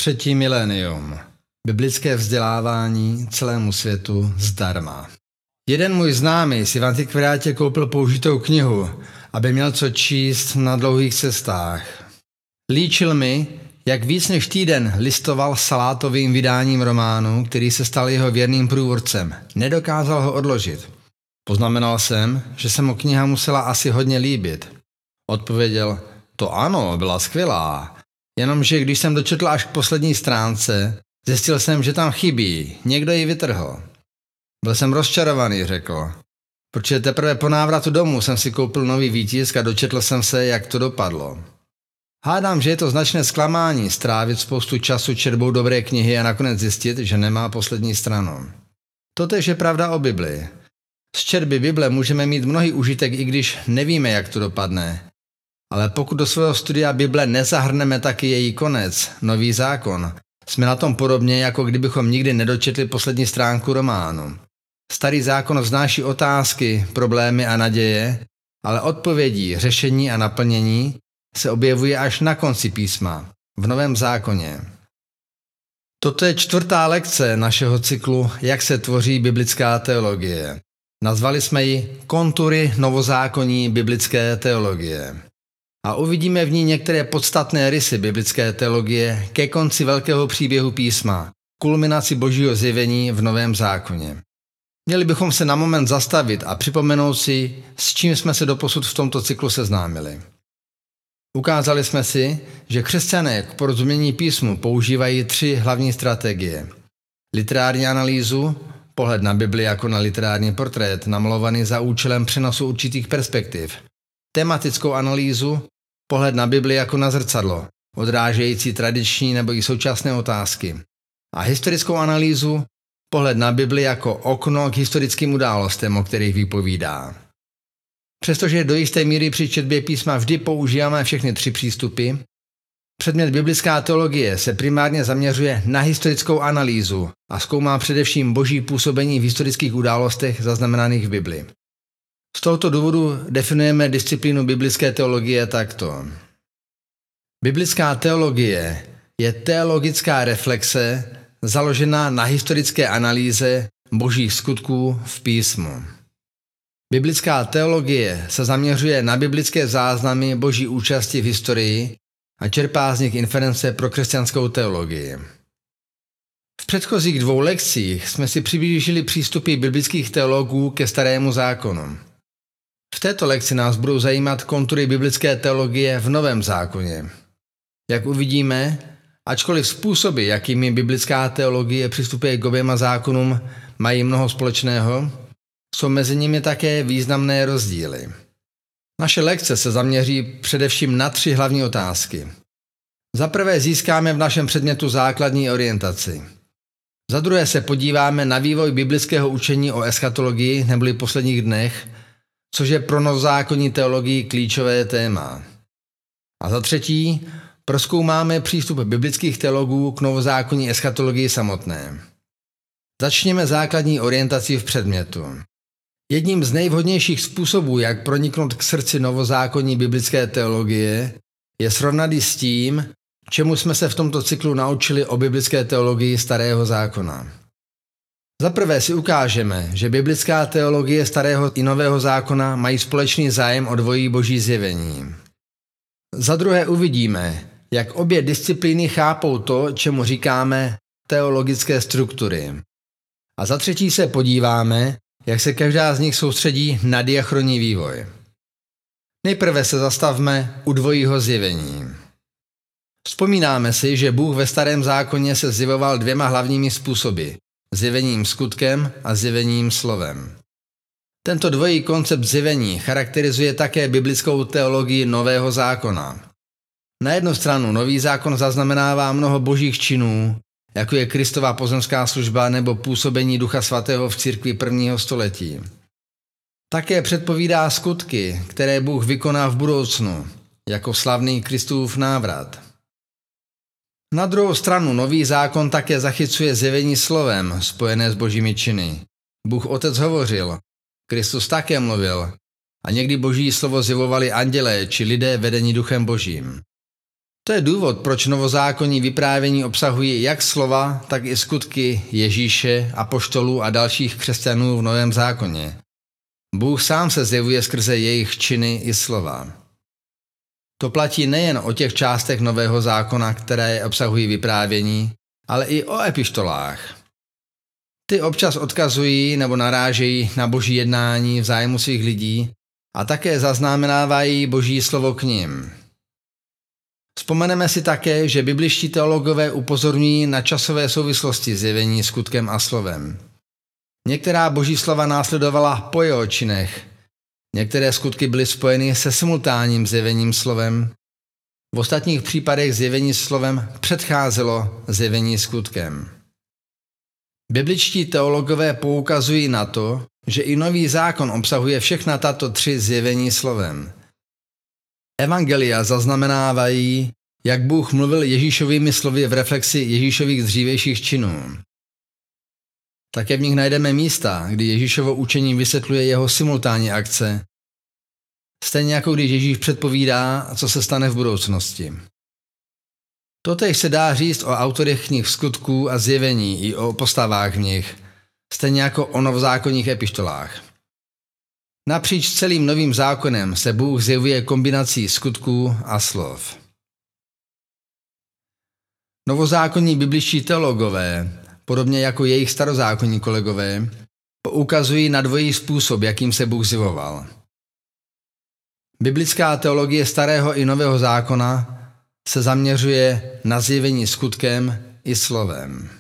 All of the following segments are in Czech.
Třetí milénium. Biblické vzdělávání celému světu zdarma. Jeden můj známý si v antikvariátě koupil použitou knihu, aby měl co číst na dlouhých cestách. Líčil mi, jak víc než týden listoval salátovým vydáním románu, který se stal jeho věrným průvodcem. Nedokázal ho odložit. Poznamenal jsem, že se mu kniha musela asi hodně líbit. Odpověděl, to ano, byla skvělá. Jenomže když jsem dočetl až k poslední stránce, zjistil jsem, že tam chybí, někdo ji vytrhl. Byl jsem rozčarovaný, řekl. Protože teprve po návratu domů jsem si koupil nový výtisk a dočetl jsem se, jak to dopadlo. Hádám, že je to značné zklamání strávit spoustu času četbou dobré knihy a nakonec zjistit, že nemá poslední stranu. Totéž je pravda o Bibli. Z četby Bible můžeme mít mnohý užitek, i když nevíme, jak to dopadne. Ale pokud do svého studia Bible nezahrneme taky její konec, nový zákon, jsme na tom podobně, jako kdybychom nikdy nedočetli poslední stránku románu. Starý zákon vznáší otázky, problémy a naděje, ale odpovědí, řešení a naplnění se objevuje až na konci písma, v Novém zákoně. Toto je 4. lekce našeho cyklu Jak se tvoří biblická teologie. Nazvali jsme ji Kontury novozákonní biblické teologie. A uvidíme v ní některé podstatné rysy biblické teologie ke konci velkého příběhu písma, kulminaci Božího zjevení v Novém zákoně. Měli bychom se na moment zastavit a připomenout si, s čím jsme se doposud v tomto cyklu seznámili. Ukázali jsme si, že křesťané k porozumění písmu používají 3 hlavní strategie. Literární analýzu, pohled na Bibli jako na literární portrét, namalovaný za účelem přenosu určitých perspektiv. Tematickou analýzu, pohled na Bibli jako na zrcadlo, odrážející tradiční nebo i současné otázky. A historickou analýzu, pohled na Bibli jako okno k historickým událostem, o kterých vypovídá. Přestože do jisté míry při četbě písma vždy používáme všechny 3 přístupy, předmět biblická teologie se primárně zaměřuje na historickou analýzu a zkoumá především Boží působení v historických událostech zaznamenaných v Bibli. Z tohoto důvodu definujeme disciplínu biblické teologie takto. Biblická teologie je teologická reflexe založená na historické analýze Božích skutků v písmu. Biblická teologie se zaměřuje na biblické záznamy Boží účasti v historii a čerpá z nich inference pro křesťanskou teologii. V předchozích 2 lekcích jsme si přiblížili přístupy biblických teologů ke Starému zákonu. V této lekci nás budou zajímat kontury biblické teologie v Novém zákoně. Jak uvidíme, ačkoliv způsoby, jakými biblická teologie přistupuje k oběma zákonům, mají mnoho společného, jsou mezi nimi také významné rozdíly. Naše lekce se zaměří především na 3 hlavní otázky. Za prvé získáme v našem předmětu základní orientaci. Za druhé se podíváme na vývoj biblického učení o eschatologii neboli posledních dnech, což je pro novozákonní teologii klíčové téma. A za třetí prozkoumáme přístup biblických teologů k novozákonní eschatologii samotné. Začněme základní orientací v předmětu. Jedním z nejvhodnějších způsobů, jak proniknout k srdci novozákonní biblické teologie, je srovnat ji s tím, čemu jsme se v tomto cyklu naučili o biblické teologii Starého zákona. Za prvé si ukážeme, že biblická teologie Starého i Nového zákona mají společný zájem o dvojí Boží zjevení. Za druhé uvidíme, jak obě disciplíny chápou to, čemu říkáme teologické struktury. A za třetí se podíváme, jak se každá z nich soustředí na diachronní vývoj. Nejprve se zastavme u dvojího zjevení. Vzpomínáme si, že Bůh ve Starém zákoně se zjevoval 2 hlavními způsoby. Zjevením skutkem a zjevením slovem. Tento dvojí koncept zjevení charakterizuje také biblickou teologii Nového zákona. Na jednu stranu Nový zákon zaznamenává mnoho božích činů, jako je Kristova pozemská služba nebo působení Ducha svatého v církvi 1. století. Také předpovídá skutky, které Bůh vykoná v budoucnu, jako slavný Kristův návrat. Na druhou stranu Nový zákon také zachycuje zjevení slovem, spojené s božími činy. Bůh Otec hovořil, Kristus také mluvil a někdy boží slovo zjevovali andělé či lidé vedení Duchem Božím. To je důvod, proč novozákonní vyprávění obsahují jak slova, tak i skutky Ježíše, apoštolů a dalších křesťanů v Novém zákoně. Bůh sám se zjevuje skrze jejich činy i slova. To platí nejen o těch částech Nového zákona, které obsahují vyprávění, ale i o epištolách. Ty občas odkazují nebo narážejí na boží jednání v zájmu svých lidí a také zaznamenávají boží slovo k nim. Vzpomeneme si také, že bibličtí teologové upozorňují na časové souvislosti zjevení skutkem a slovem. Některá boží slova následovala po jeho činech, některé skutky byly spojeny se simultánním zjevením slovem, v ostatních případech zjevení slovem předcházelo zjevení skutkem. Bibličtí teologové poukazují na to, že i Nový zákon obsahuje všechna tato 3 zjevení slovem. Evangelia zaznamenávají, jak Bůh mluvil Ježíšovými slovy v reflexi Ježíšových dřívějších činů. Také v nich najdeme místa, kdy Ježíšovo učení vysvětluje jeho simultánní akce, stejně jako když Ježíš předpovídá, co se stane v budoucnosti. Totéž se dá říct o autorech knih skutků a zjevení i o postavách v nich, stejně jako o novozákonních epištolách. Napříč celým Novým zákonem se Bůh zjevuje kombinací skutků a slov. Novozákonní bibličtí teologové, podobně jako jejich starozákonní kolegové, poukazují na dvojí způsob, jakým se Bůh zjevoval. Biblická teologie Starého i Nového zákona se zaměřuje na zjevení skutkem i slovem.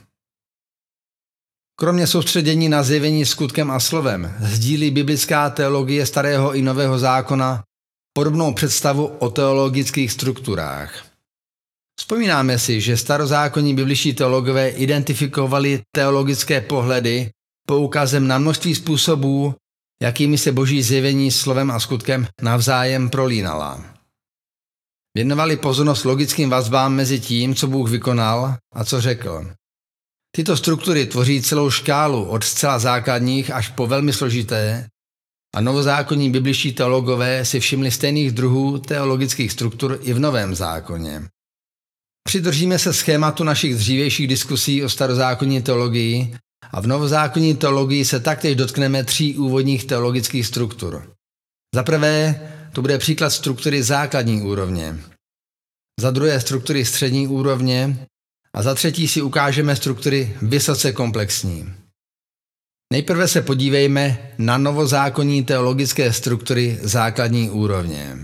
Kromě soustředění na zjevení skutkem a slovem sdílí biblická teologie Starého i Nového zákona podobnou představu o teologických strukturách. Vzpomínáme si, že starozákonní bibličtí teologové identifikovali teologické pohledy poukazem na množství způsobů, jakými se boží zjevení slovem a skutkem navzájem prolínala. Věnovali pozornost logickým vazbám mezi tím, co Bůh vykonal a co řekl. Tyto struktury tvoří celou škálu od zcela základních až po velmi složité a novozákonní bibličtí teologové si všimli stejných druhů teologických struktur i v Novém zákoně. Přidržíme se schématu našich dřívějších diskusí o starozákonní teologii a v novozákonní teologii se taktéž dotkneme 3 úvodních teologických struktur. Za prvé, to bude příklad struktury základní úrovně. Za druhé struktury střední úrovně a za třetí si ukážeme struktury vysoce komplexní. Nejprve se podívejme na novozákonní teologické struktury základní úrovně.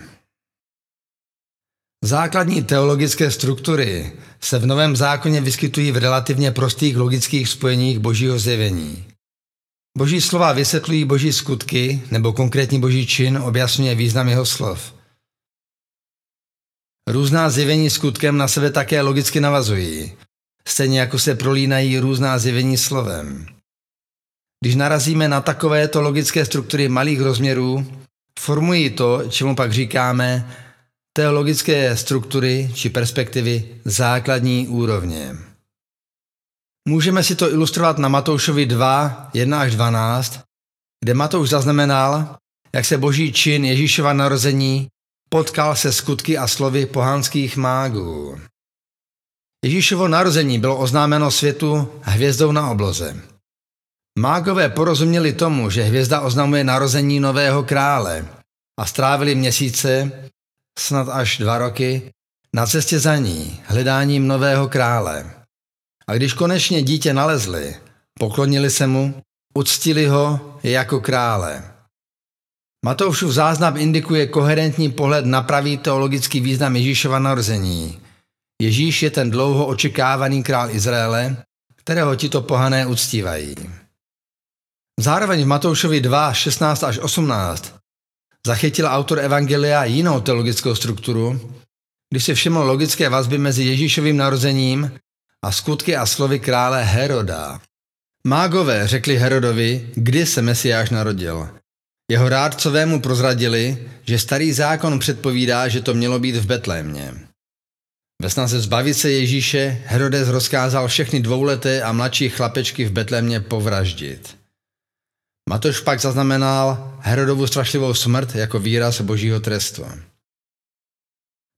Základní teologické struktury se v Novém zákoně vyskytují v relativně prostých logických spojeních božího zjevení. Boží slova vysvětlují boží skutky nebo konkrétní boží čin objasňuje význam jeho slov. Různá zjevení skutkem na sebe také logicky navazují, stejně jako se prolínají různá zjevení slovem. Když narazíme na takovéto logické struktury malých rozměrů, formují to, čemu pak říkáme teologické struktury či perspektivy základní úrovně. Můžeme si to ilustrovat na Matoušovi 2, 1 až 12, kde Matouš zaznamenal, jak se boží čin Ježíšova narození potkal se skutky a slovy pohanských mágů. Ježíšovo narození bylo oznámeno světu hvězdou na obloze. Mágové porozuměli tomu, že hvězda oznamuje narození nového krále a strávili měsíce, snad až 2 roky, na cestě za ní, hledáním nového krále. A když konečně dítě nalezli, poklonili se mu, uctili ho jako krále. Matoušův záznam indikuje koherentní pohled na pravý teologický význam Ježíšova narození. Ježíš je ten dlouho očekávaný král Izraele, kterého tito pohané uctívají. Zároveň v Matoušovi 2, 16 až 18 zachytil autor Evangelia jinou teologickou strukturu, když si všiml logické vazby mezi Ježíšovým narozením a skutky a slovy krále Heroda. Mágové řekli Herodovi, kdy se Mesiáš narodil. Jeho rádcové mu prozradili, že starý zákon předpovídá, že to mělo být v Betlémě. Ve snaze zbavit se Ježíše Herodes rozkázal všechny 2leté a mladší chlapečky v Betlémě povraždit. Matouš pak zaznamenal Herodovu strašlivou smrt jako výraz božího trestu.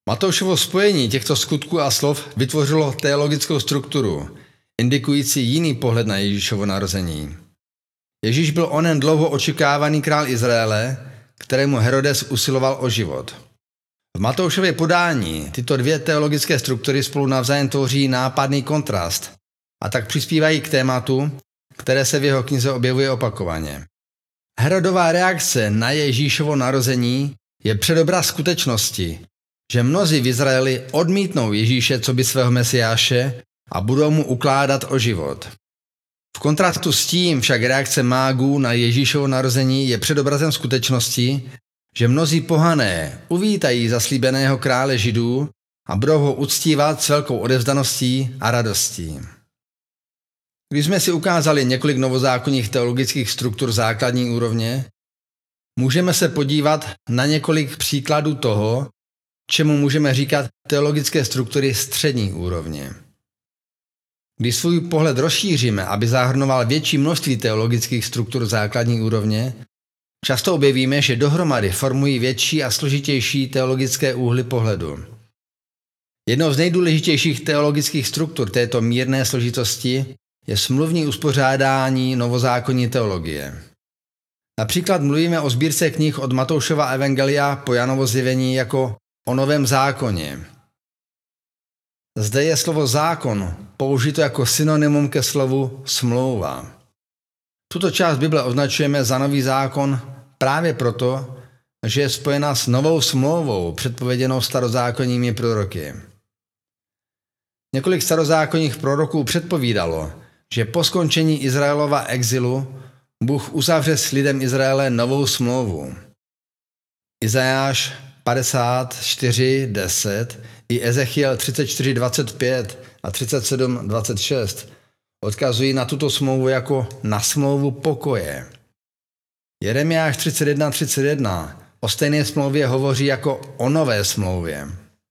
Matoušovo spojení těchto skutků a slov vytvořilo teologickou strukturu, indikující jiný pohled na Ježíšovo narození. Ježíš byl onen dlouho očekávaný král Izraele, kterému Herodes usiloval o život. V Matoušově podání tyto dvě teologické struktury spolu navzájem tvoří nápadný kontrast a tak přispívají k tématu, které se v jeho knize objevuje opakovaně. Herodova reakce na Ježíšovo narození je předobraz skutečnosti, že mnozí v Izraeli odmítnou Ježíše coby svého mesiáše a budou mu ukládat o život. V kontrastu s tím však reakce mágů na Ježíšovo narození je předobrazem skutečnosti, že mnozí pohané uvítají zaslíbeného krále Židů a budou ho uctívat s velkou odevzdaností a radostí. Když jsme si ukázali několik novozákonních teologických struktur základní úrovně, můžeme se podívat na několik příkladů toho, čemu můžeme říkat teologické struktury střední úrovně. Když svůj pohled rozšíříme, aby zahrnoval větší množství teologických struktur základní úrovně, často objevíme, že dohromady formují větší a složitější teologické úhly pohledu. Jednou z nejdůležitějších teologických struktur této mírné složitosti je smluvní uspořádání novozákonní teologie. Například mluvíme o sbírce knih od Matoušova evangelia po Janovo zjevení jako o Novém zákoně. Zde je slovo zákon použito jako synonymum ke slovu smlouva. Tuto část Bible označujeme za Nový zákon právě proto, že je spojena s novou smlouvou předpověděnou starozákonními proroky. Několik starozákonních proroků předpovídalo, že po skončení Izraelova exilu Bůh uzavře s lidem Izraele novou smlouvu. Izajáš 54:10 i Ezechiel 34:25 a 37:26 odkazují na tuto smlouvu jako na smlouvu pokoje. Jeremiáš 31:31 o stejné smlouvě hovoří jako o nové smlouvě.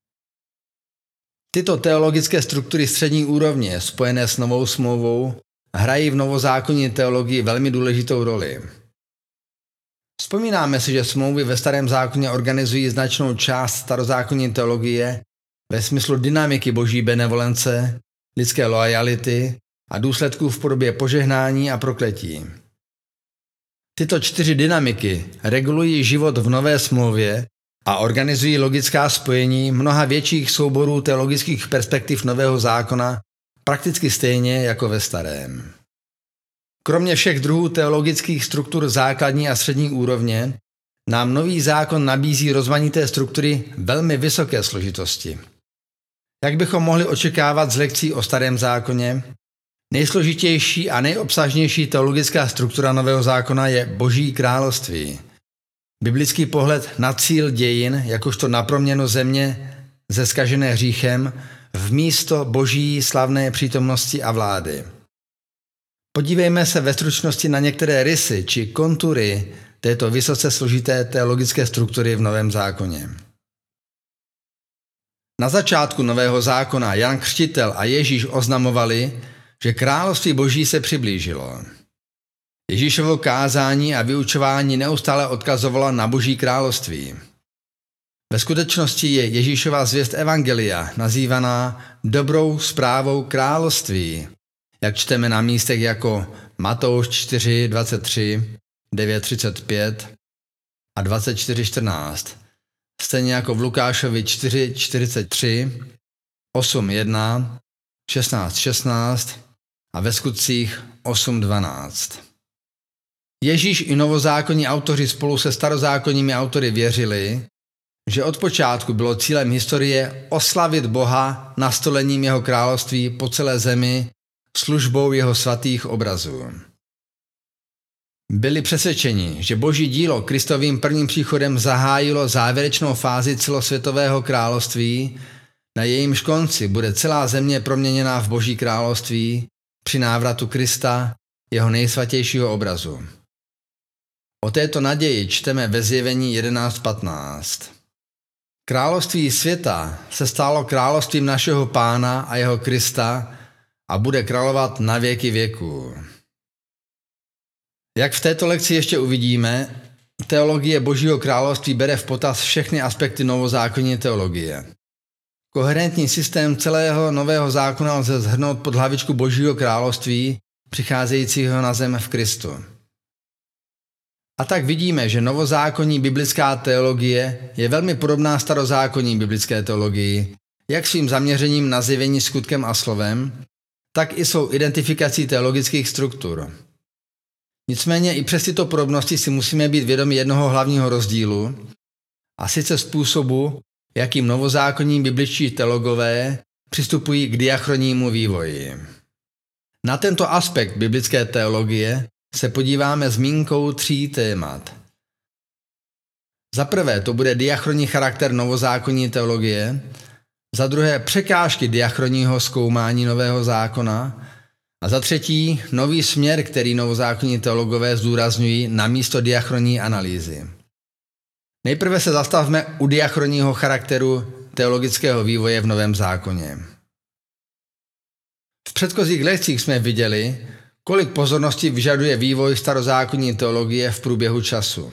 Tyto teologické struktury střední úrovně, spojené s novou smlouvou, hrají v novozákonní teologii velmi důležitou roli. Vzpomínáme si, že smlouvy ve Starém zákoně organizují značnou část starozákonní teologie ve smyslu dynamiky boží benevolence, lidské loajality a důsledků v podobě požehnání a prokletí. Tyto 4 dynamiky regulují život v nové smlouvě a organizují logická spojení mnoha větších souborů teologických perspektiv nového zákona prakticky stejně jako ve starém. Kromě všech druhů teologických struktur základní a střední úrovně nám nový zákon nabízí rozmanité struktury velmi vysoké složitosti. Jak bychom mohli očekávat z lekcí o starém zákoně, nejsložitější a nejobsažnější teologická struktura nového zákona je Boží království. Biblický pohled na cíl dějin, jakožto na proměnu země zeskažené hříchem, v místo Boží slavné přítomnosti a vlády. Podívejme se ve stručnosti na některé rysy či kontury této vysoce složité teologické struktury v Novém zákoně. Na začátku Nového zákona Jan Křtitel a Ježíš oznamovali, že království Boží se přiblížilo. Ježíšovo kázání a vyučování neustále odkazovalo na Boží království. Ve skutečnosti je Ježíšova zvěst evangelia nazývaná dobrou zprávou království, jak čteme na místech jako Matouš 4:23, 9:35 a 24:14, stejně jako v Lukášovi 4:43, 8:1, 16:16 a ve Skutcích 8:12. Ježíš i novozákonní autoři spolu se starozákonními autory věřili, že od počátku bylo cílem historie oslavit Boha nastolením jeho království po celé zemi službou jeho svatých obrazů. Byli přesvědčeni, že Boží dílo Kristovým prvním příchodem zahájilo závěrečnou fázi celosvětového království, na jejímž konci bude celá země proměněná v Boží království při návratu Krista, jeho nejsvatějšího obrazu. O této naději čteme ve Zjevení 11:15. Království světa se stalo královstvím našeho Pána a jeho Krista a bude královat na věky věků. Jak v této lekci ještě uvidíme, teologie Božího království bere v potaz všechny aspekty novozákonní teologie. Koherentní systém celého Nového zákona lze shrnout pod hlavičku Božího království, přicházejícího na zem v Kristu. A tak vidíme, že novozákonní biblická teologie je velmi podobná starozákonní biblické teologii, jak svým zaměřením na zjevení skutkem a slovem, tak i svou identifikací teologických struktur. Nicméně i přes tyto podobnosti si musíme být vědomi jednoho hlavního rozdílu, a sice způsobu, jakým novozákonní bibličtí teologové přistupují k diachronnímu vývoji. Na tento aspekt biblické teologie se podíváme zmínkou 3 témat. Za prvé to bude diachronní charakter novozákonní teologie, za druhé překážky diachronního zkoumání Nového zákona a za třetí nový směr, který novozákonní teologové zdůrazňují na místo diachronní analýzy. Nejprve se zastavme u diachronního charakteru teologického vývoje v Novém zákoně. V předchozích lekcích jsme viděli, kolik pozornosti vyžaduje vývoj starozákonní teologie v průběhu času.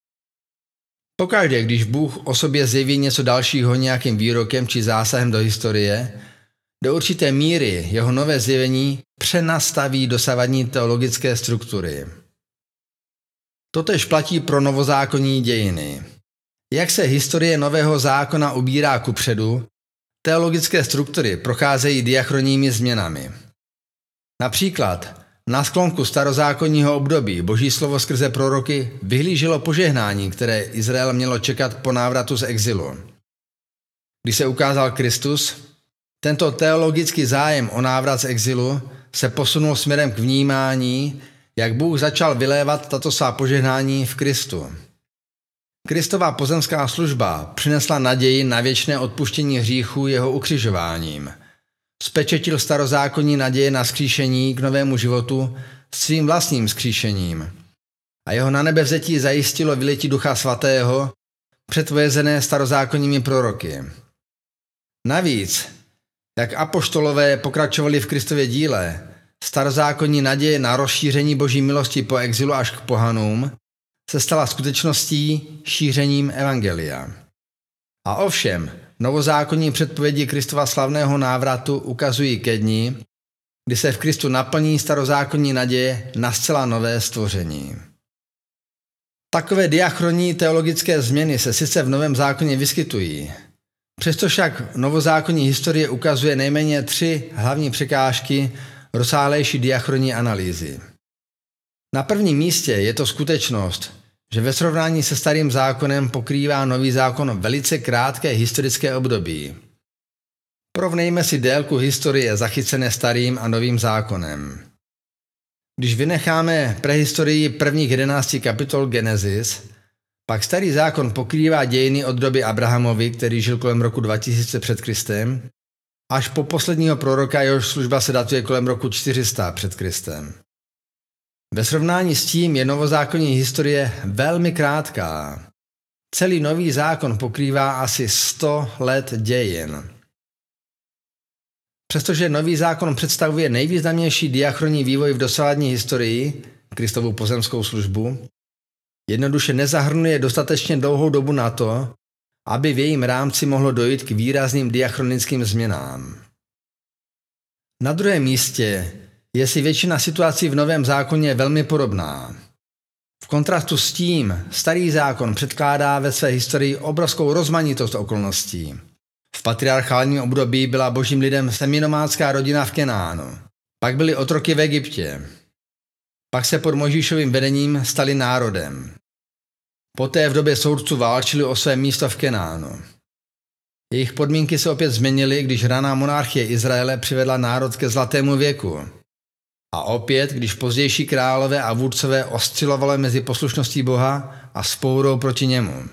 Pokaždé, když Bůh o sobě zjeví něco dalšího nějakým výrokem či zásahem do historie, do určité míry jeho nové zjevení přenastaví dosavadní teologické struktury. Totéž platí pro novozákonní dějiny. Jak se historie Nového zákona ubírá kupředu, teologické struktury procházejí diachronními změnami. Například na sklonku starozákonního období Boží slovo skrze proroky vyhlíželo požehnání, které Izrael mělo čekat po návratu z exilu. Když se ukázal Kristus, tento teologický zájem o návrat z exilu se posunul směrem k vnímání, jak Bůh začal vylévat tato svá požehnání v Kristu. Kristova pozemská služba přinesla naději na věčné odpuštění hříchů jeho ukřižováním. Spečetil starozákonní naděje na vzkříšení k novému životu svým vlastním vzkříšením. A jeho nanebevzetí zajistilo vylití Ducha Svatého, předpovězené starozákonními proroky. Navíc, jak apoštolové pokračovali v Kristově díle, starozákonní naděje na rozšíření Boží milosti po exilu až k pohanům se stala skutečností šířením evangelia. A ovšem, novozákonní předpovědi Kristova slavného návratu ukazují ke dni, kdy se v Kristu naplní starozákonní naděje na zcela nové stvoření. Takové diachronní teologické změny se sice v Novém zákoně vyskytují, přesto však novozákonní historie ukazuje nejméně 3 hlavní překážky rozsáhlejší diachronní analýzy. Na prvním místě je to skutečnost, že ve srovnání se starým zákonem pokrývá Nový zákon velice krátké historické období. Porovnejme si délku historie zachycené starým a Novým zákonem. Když vynecháme prehistorii prvních 11 kapitol Genesis, pak starý zákon pokrývá dějiny od doby Abrahamovi, který žil kolem roku 2000 před Kristem, až po posledního proroka, jehož služba se datuje kolem roku 400 před Kristem. Ve srovnání s tím je novozákonní historie velmi krátká. Celý Nový zákon pokrývá asi 100 let dějin. Přestože Nový zákon představuje nejvýznamnější diachronní vývoj v dosavadní historii, Kristovu pozemskou službu, jednoduše nezahrnuje dostatečně dlouhou dobu na to, aby v jejím rámci mohlo dojít k výrazným diachronickým změnám. Na druhém místě je si většina situací v Novém zákoně velmi podobná. V kontrastu s tím starý zákon předkládá ve své historii obrovskou rozmanitost okolností. V patriarchálním období byla božím lidem seminomádská rodina v Kenánu. Pak byli otroky v Egyptě. Pak se pod Mojžíšovým vedením stali národem. Poté v době soudců válčili o své místo v Kenánu. Jejich podmínky se opět změnily, když raná monarchie Izraele přivedla národ ke zlatému věku. A opět, když pozdější králové a vůdcové oscilovali mezi poslušností Boha a vzpourou proti němu.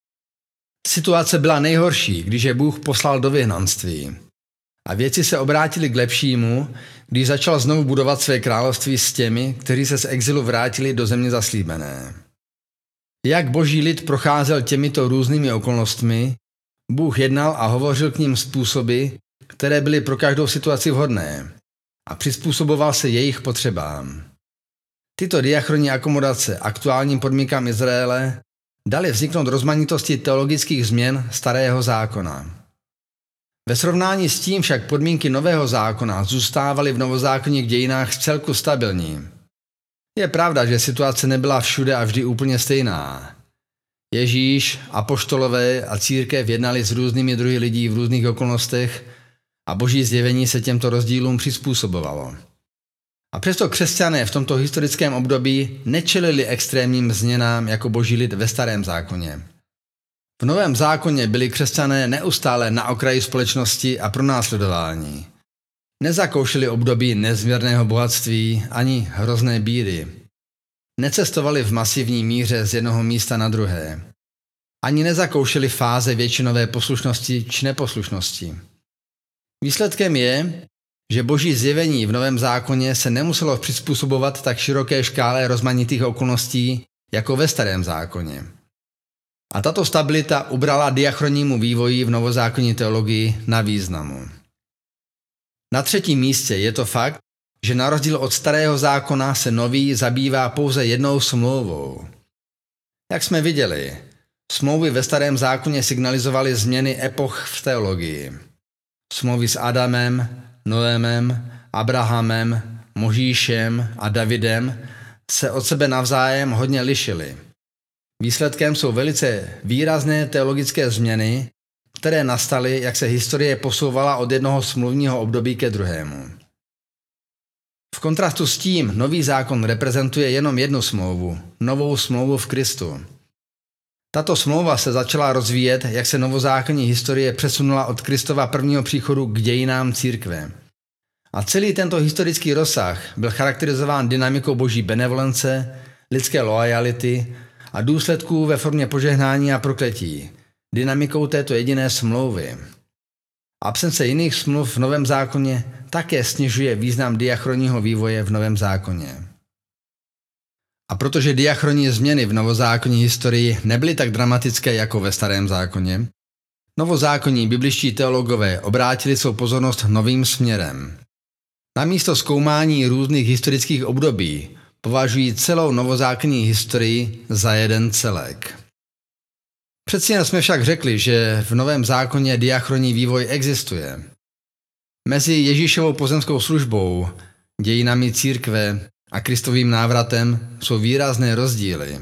Situace byla nejhorší, když je Bůh poslal do vyhnanství. A věci se obrátily k lepšímu, když začal znovu budovat své království s těmi, kteří se z exilu vrátili do země zaslíbené. Jak boží lid procházel těmito různými okolnostmi, Bůh jednal a hovořil k ním způsoby, které byly pro každou situaci vhodné, a přizpůsoboval se jejich potřebám. Tyto diachronní akomodace aktuálním podmínkám Izraele daly vzniknout rozmanitosti teologických změn starého zákona. Ve srovnání s tím však podmínky Nového zákona zůstávaly v novozákonních dějinách vcelku stabilní. Je pravda, že situace nebyla všude a vždy úplně stejná. Ježíš, apoštolové a církev jednali s různými druhy lidí v různých okolnostech a boží zjevení se těmto rozdílům přizpůsobovalo. A přesto křesťané v tomto historickém období nečelili extrémním změnám jako boží lid ve Starém zákoně. V Novém zákoně byli křesťané neustále na okraji společnosti a pronásledování. Nezakoušeli období nezměrného bohatství ani hrozné bídy. Necestovali v masivní míře z jednoho místa na druhé. Ani nezakoušeli fáze většinové poslušnosti či neposlušnosti. Výsledkem je, že boží zjevení v Novém zákoně se nemuselo přizpůsobovat tak široké škále rozmanitých okolností jako ve Starém zákoně. A tato stabilita ubrala diachronnímu vývoji v novozákonní teologii na významu. Na třetím místě je to fakt, že na rozdíl od Starého zákona se nový zabývá pouze jednou smlouvou. Jak jsme viděli, smlouvy ve Starém zákoně signalizovaly změny epoch v teologii. Smlouvy s Adamem, Noémem, Abrahamem, Možíšem a Davidem se od sebe navzájem hodně lišily. Výsledkem jsou velice výrazné teologické změny, které nastaly, jak se historie posouvala od jednoho smluvního období ke druhému. V kontrastu s tím nový zákon reprezentuje jenom jednu smlouvu, novou smlouvu v Kristu. Tato smlouva se začala rozvíjet, jak se novozákonní historie přesunula od Kristova prvního příchodu k dějinám církve. A celý tento historický rozsah byl charakterizován dynamikou boží benevolence, lidské loajality a důsledků ve formě požehnání a prokletí, dynamikou této jediné smlouvy. Absence jiných smluv v Novém zákoně také snižuje význam diachronního vývoje v Novém zákoně. A protože diachronní změny v novozákonní historii nebyly tak dramatické jako ve Starém zákoně, novozákonní bibličtí teologové obrátili svou pozornost novým směrem. Namísto zkoumání různých historických období považují celou novozákonní historii za jeden celek. Přeci jen jsme však řekli, že v Novém zákoně diachronní vývoj existuje. Mezi Ježíšovou pozemskou službou, dějinami církve a Kristovým návratem jsou výrazné rozdíly.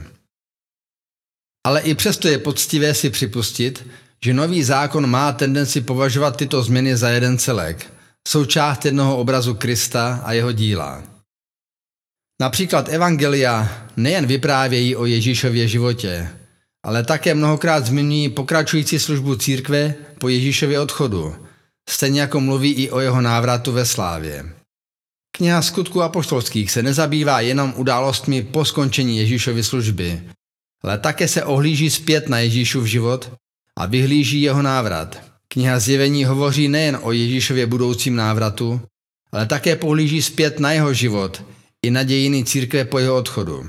Ale i přesto je poctivé si připustit, že nový zákon má tendenci považovat tyto změny za jeden celek, součást jednoho obrazu Krista a jeho díla. Například evangelia nejen vyprávějí o Ježíšově životě, ale také mnohokrát zmiňují pokračující službu církve po Ježíšově odchodu, stejně jako mluví i o jeho návratu ve slávě. Kniha Skutků apoštolských se nezabývá jenom událostmi po skončení Ježíšovy služby, ale také se ohlíží zpět na Ježíšův život a vyhlíží jeho návrat. Kniha Zjevení hovoří nejen o Ježíšově budoucím návratu, ale také pohlíží zpět na jeho život i na dějiny církve po jeho odchodu.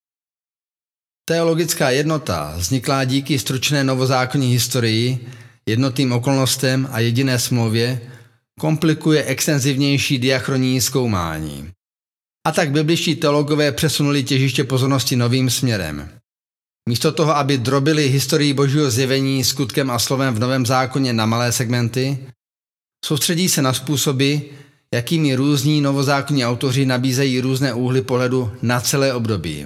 Teologická jednota vzniklá díky stručné novozákonní historii, jednotným okolnostem a jediné smlouvě, komplikuje extenzivnější diachronní zkoumání. A tak bibličtí teologové přesunuli těžiště pozornosti novým směrem. Místo toho, aby drobili historii božího zjevení skutkem a slovem v Novém zákoně na malé segmenty, soustředí se na způsoby, jakými různí novozákonní autoři nabízejí různé úhly pohledu na celé období.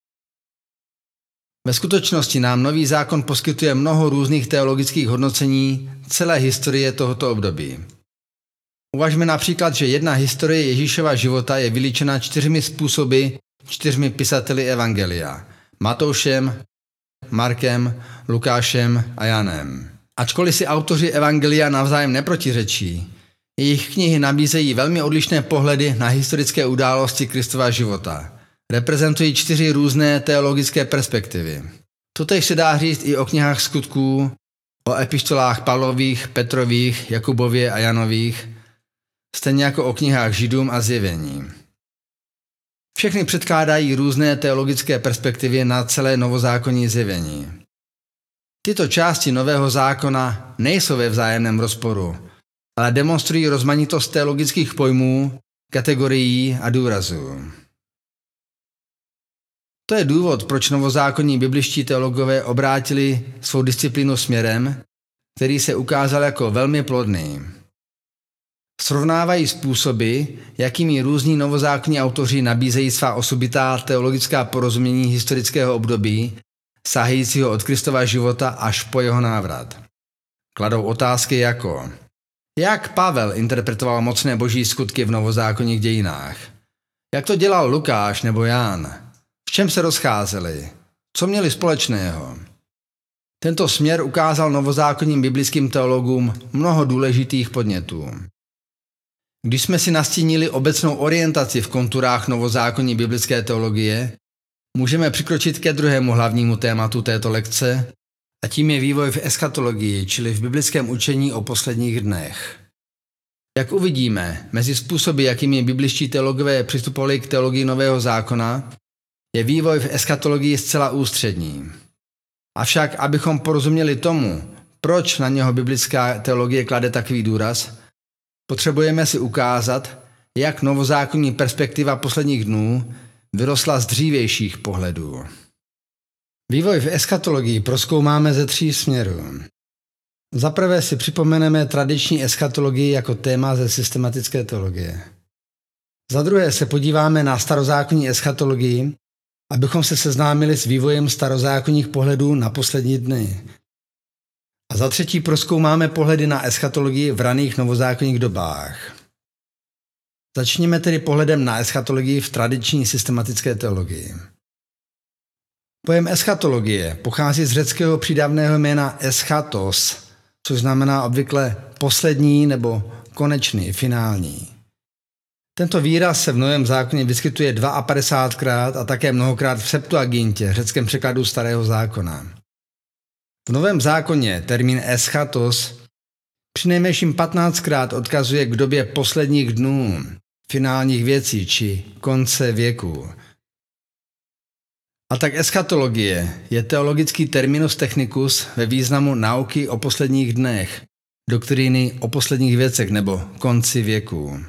Ve skutečnosti nám Nový zákon poskytuje mnoho různých teologických hodnocení celé historie tohoto období. Uvažme například, že jedna historie Ježíšova života je vylíčena 4 způsoby 4 pisateli evangelia: Matoušem, Markem, Lukášem a Janem. Ačkoliv si autoři evangelia navzájem neprotiřečí, jejich knihy nabízejí velmi odlišné pohledy na historické události Kristova života. Reprezentují 4 různé teologické perspektivy. Totéž se dá říct i o knihách Skutků, o epištolách Pavlových, Petrových, Jakubově a Janových, stejně jako o knihách Židům a Zjevení. Všechny předkládají různé teologické perspektivy na celé novozákonní zjevení. Tyto části Nového zákona nejsou ve vzájemném rozporu, ale demonstrují rozmanitost teologických pojmů, kategorií a důrazů. To je důvod, proč novozákonní bibličtí teologové obrátili svou disciplínu směrem, který se ukázal jako velmi plodný. Srovnávají způsoby, jakými různí novozákonní autoři nabízejí svá osobitá teologická porozumění historického období, sahajícího od Kristova života až po jeho návrat. Kladou otázky jako: jak Pavel interpretoval mocné boží skutky v novozákonních dějinách? Jak to dělal Lukáš nebo Jan? V čem se rozcházeli? Co měli společného? Tento směr ukázal novozákonním biblickým teologům mnoho důležitých podnětů. Když jsme si nastínili obecnou orientaci v konturách novozákonní biblické teologie, můžeme přikročit ke druhému hlavnímu tématu této lekce, a tím je vývoj v eschatologii, čili v biblickém učení o posledních dnech. Jak uvidíme, mezi způsoby, jakými bibličtí teologové přistupovali k teologii Nového zákona, je vývoj v eschatologii zcela ústřední. Avšak, abychom porozuměli tomu, proč na něho biblická teologie klade takový důraz, potřebujeme si ukázat, jak novozákonní perspektiva posledních dnů vyrostla z dřívějších pohledů. Vývoj v eschatologii prozkoumáme ze 3 směrů. Za prvé si připomeneme tradiční eschatologii jako téma ze systematické teologie. Za druhé se podíváme na starozákonní eschatologii, abychom se seznámili s vývojem starozákonních pohledů na poslední dny. A za třetí prozkoumáme pohledy na eschatologii v raných novozákonních dobách. Začněme tedy pohledem na eschatologii v tradiční systematické teologii. Pojem eschatologie pochází z řeckého přídavného jména eschatos, což znamená obvykle poslední nebo konečný, finální. Tento výraz se v Novém zákoně vyskytuje 52krát a také mnohokrát v Septuagintě, řeckém překladu Starého zákona. V Novém zákoně termín eschatos přinejmenším 15krát odkazuje k době posledních dnů, finálních věcí či konce věku. A tak eschatologie je teologický terminus technicus ve významu nauky o posledních dnech, doktríny o posledních věcech nebo konci věku.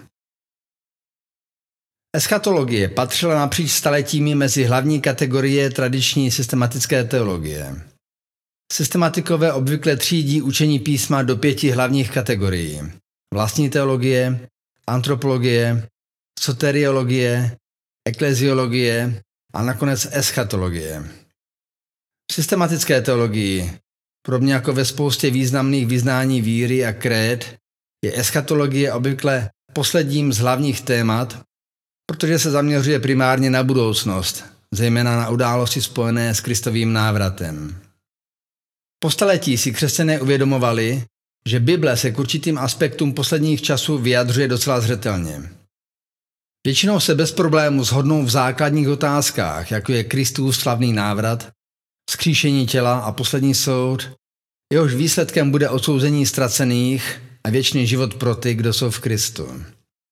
Eschatologie patřila napříč staletími mezi hlavní kategorie tradiční systematické teologie. Systematikové obvykle třídí učení písma do 5 hlavních kategorií: vlastní teologie, antropologie, soteriologie, ekleziologie a nakonec eschatologie. V systematické teologii, podobně jako ve spoustě významných vyznání víry a kréd, je eschatologie obvykle posledním z hlavních témat, protože se zaměřuje primárně na budoucnost, zejména na události spojené s Kristovým návratem. Po staletí si křesťané uvědomovali, že Bible se k určitým aspektům posledních časů vyjadřuje docela zřetelně. Většinou se bez problému shodnou v základních otázkách, jako je Kristův slavný návrat, vzkříšení těla a poslední soud, jehož výsledkem bude odsouzení ztracených a věčný život pro ty, kdo jsou v Kristu.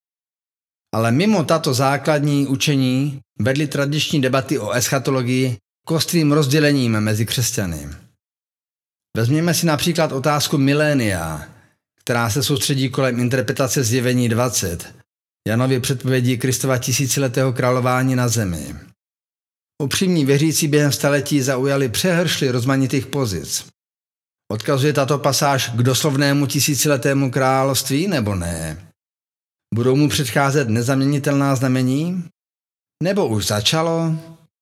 Ale mimo tato základní učení vedly tradiční debaty o eschatologii k ostrým rozdělením mezi křesťany. Vezměme si například otázku milénia, která se soustředí kolem interpretace Zjevení 20, Janovy předpovědi Kristova tisíciletého králování na zemi. Upřímní věřící během staletí zaujali přehršli rozmanitých pozic. Odkazuje tato pasáž k doslovnému tisíciletému království nebo ne? Budou mu předcházet nezaměnitelná znamení? Nebo už začalo?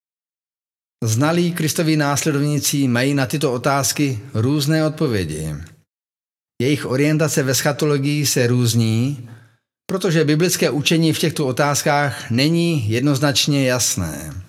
Znalí Kristoví následovníci mají na tyto otázky různé odpovědi. Jejich orientace ve eschatologii se různí, protože biblické učení v těchto otázkách není jednoznačně jasné.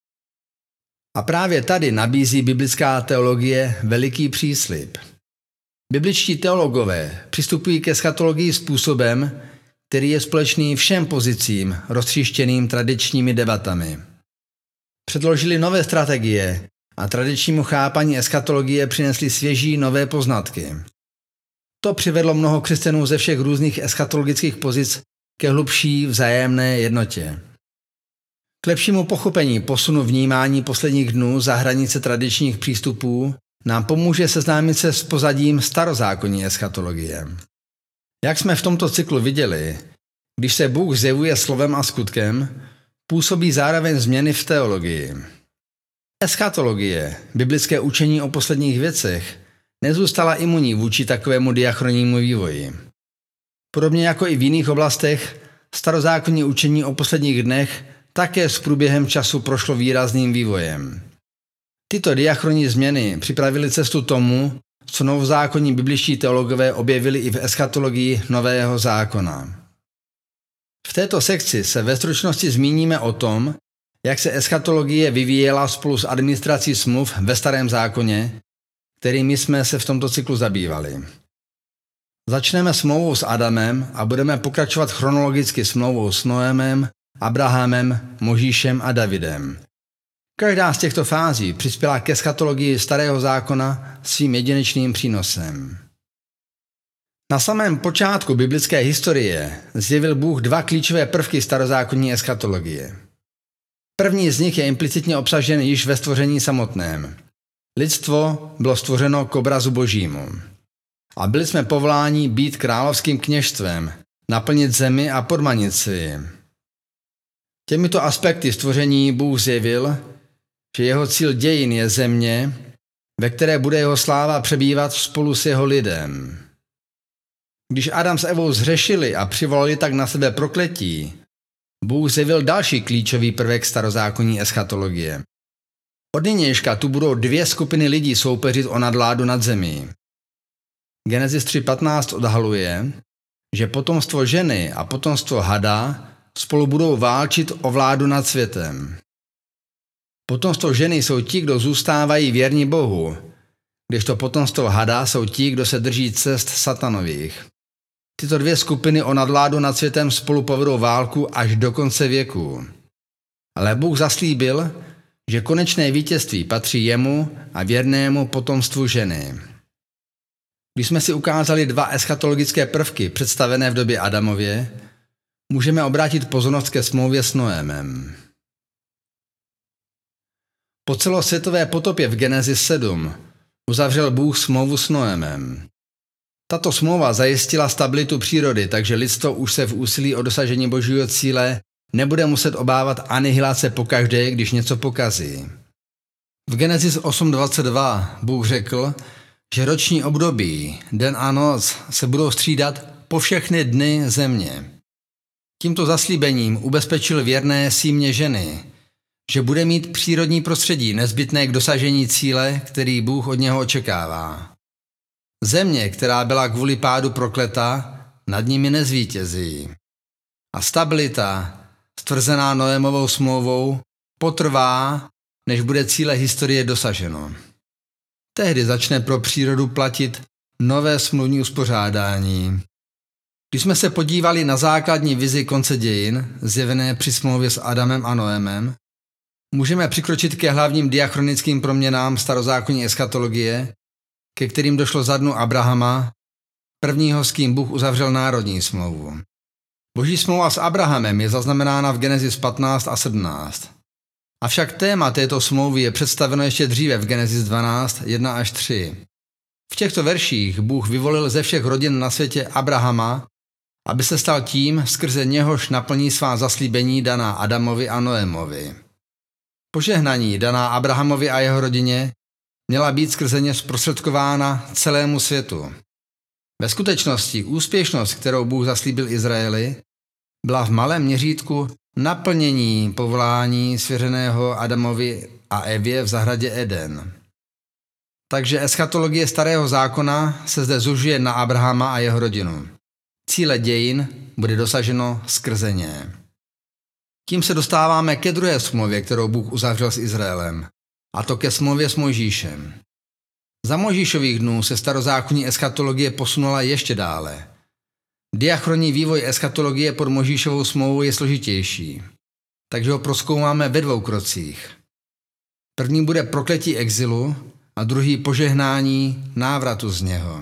A právě tady nabízí biblická teologie veliký příslib. Bibličtí teologové přistupují ke eschatologii způsobem, který je společný všem pozicím roztříštěným tradičními debatami. Předložili nové strategie a tradičnímu chápaní eschatologie přinesli svěží nové poznatky. To přivedlo mnoho křesťanů ze všech různých eschatologických pozic ke hlubší vzájemné jednotě. K lepšímu pochopení posunu vnímání posledních dnů za hranice tradičních přístupů nám pomůže seznámit se s pozadím starozákonní eschatologie. Jak jsme v tomto cyklu viděli, když se Bůh zjevuje slovem a skutkem, působí zároveň změny v teologii. Eschatologie, biblické učení o posledních věcech, nezůstala imunní vůči takovému diachronnímu vývoji. Podobně jako i v jiných oblastech, starozákonní učení o posledních dnech také s průběhem času prošlo výrazným vývojem. Tyto diachronní změny připravily cestu tomu, co novozákonní bibličtí teologové objevili i v eschatologii Nového zákona. V této sekci se ve stručnosti zmíníme o tom, jak se eschatologie vyvíjela spolu s administrací smluv ve Starém zákoně, kterými jsme se v tomto cyklu zabývali. Začneme smlouvou s Adamem a budeme pokračovat chronologicky smlouvou s Noémem, Abrahamem, Možíšem a Davidem. Každá z těchto fází přispěla k eschatologii Starého zákona svým jedinečným přínosem. Na samém počátku biblické historie zjevil Bůh dva klíčové prvky starozákonní eschatologie. První z nich je implicitně obsažen již ve stvoření samotném. Lidstvo bylo stvořeno k obrazu Božímu. A byli jsme povoláni být královským kněžstvem, naplnit zemi a podmanit si ji. Těmito aspekty stvoření Bůh zjevil, že jeho cíl dějin je země, ve které bude jeho sláva přebývat spolu s jeho lidem. Když Adam s Evou zhřešili a přivolali tak na sebe prokletí, Bůh zjevil další klíčový prvek starozákonní eschatologie. Od nynějška tu budou dvě skupiny lidí soupeřit o nadvládu nad zemí. Genesis 3.15 odhaluje, že potomstvo ženy a potomstvo hada spolu budou válčit o vládu nad světem. Potomstvo ženy jsou ti, kdo zůstávají věrní Bohu, kdežto potomstvo hada jsou ti, kdo se drží cest satanových. Tyto dvě skupiny o nadvládu nad světem spolu povedou válku až do konce věku. Ale Bůh zaslíbil, že konečné vítězství patří jemu a věrnému potomstvu ženy. Když jsme si ukázali dva eschatologické prvky představené v době Adamově, můžeme obrátit pozornost ke smlouvě s Noémem. Po celosvětové potopě v Genesis 7 uzavřel Bůh smlouvu s Noémem. Tato smlouva zajistila stabilitu přírody, takže lidstvo už se v úsilí o dosažení Božího cíle nebude muset obávat anihilace pokaždé, když něco pokazí. V Genesis 8.22 Bůh řekl, že roční období, den a noc, se budou střídat po všechny dny země. Tímto zaslíbením ubezpečil věrné símě ženy, že bude mít přírodní prostředí nezbytné k dosažení cíle, který Bůh od něho očekává. Země, která byla kvůli pádu prokleta, nad nimi nezvítězí. A stabilita, stvrzená Noémovou smlouvou, potrvá, než bude cíle historie dosaženo. Tehdy začne pro přírodu platit nové smluvní uspořádání. Když jsme se podívali na základní vizi konce dějin, zjevené při smlouvě s Adamem a Noémem, můžeme přikročit ke hlavním diachronickým proměnám starozákonní eschatologie, ke kterým došlo za dnu Abrahama, prvního, s kým Bůh uzavřel národní smlouvu. Boží smlouva s Abrahamem je zaznamenána v Genesis 15 a 17. Avšak téma této smlouvy je představeno ještě dříve v Genesis 12, 1 až 3. V těchto verších Bůh vyvolil ze všech rodin na světě Abrahama, aby se stal tím, skrze něhož naplní svá zaslíbení daná Adamovi a Noémovi. Požehnaní daná Abrahamovi a jeho rodině měla být skrze ně zprostředkována celému světu. Ve skutečnosti úspěšnost, kterou Bůh zaslíbil Izraeli, byla v malém měřítku naplnění povolání svěřeného Adamovi a Evě v zahradě Eden. Takže eschatologie Starého zákona se zde zužuje na Abrahama a jeho rodinu. Cíle dějin bude dosaženo skrze ně. Tím se dostáváme ke druhé smlouvě, kterou Bůh uzavřel s Izraelem, a to ke smlouvě s Mojžíšem. Za Mojžíšových dnů se starozákonní eschatologie posunula ještě dále. Diachronní vývoj eschatologie pod Mojžíšovou smlouvou je složitější, takže ho prozkoumáme ve dvou krocích. První bude prokletí exilu a druhý požehnání návratu z něho.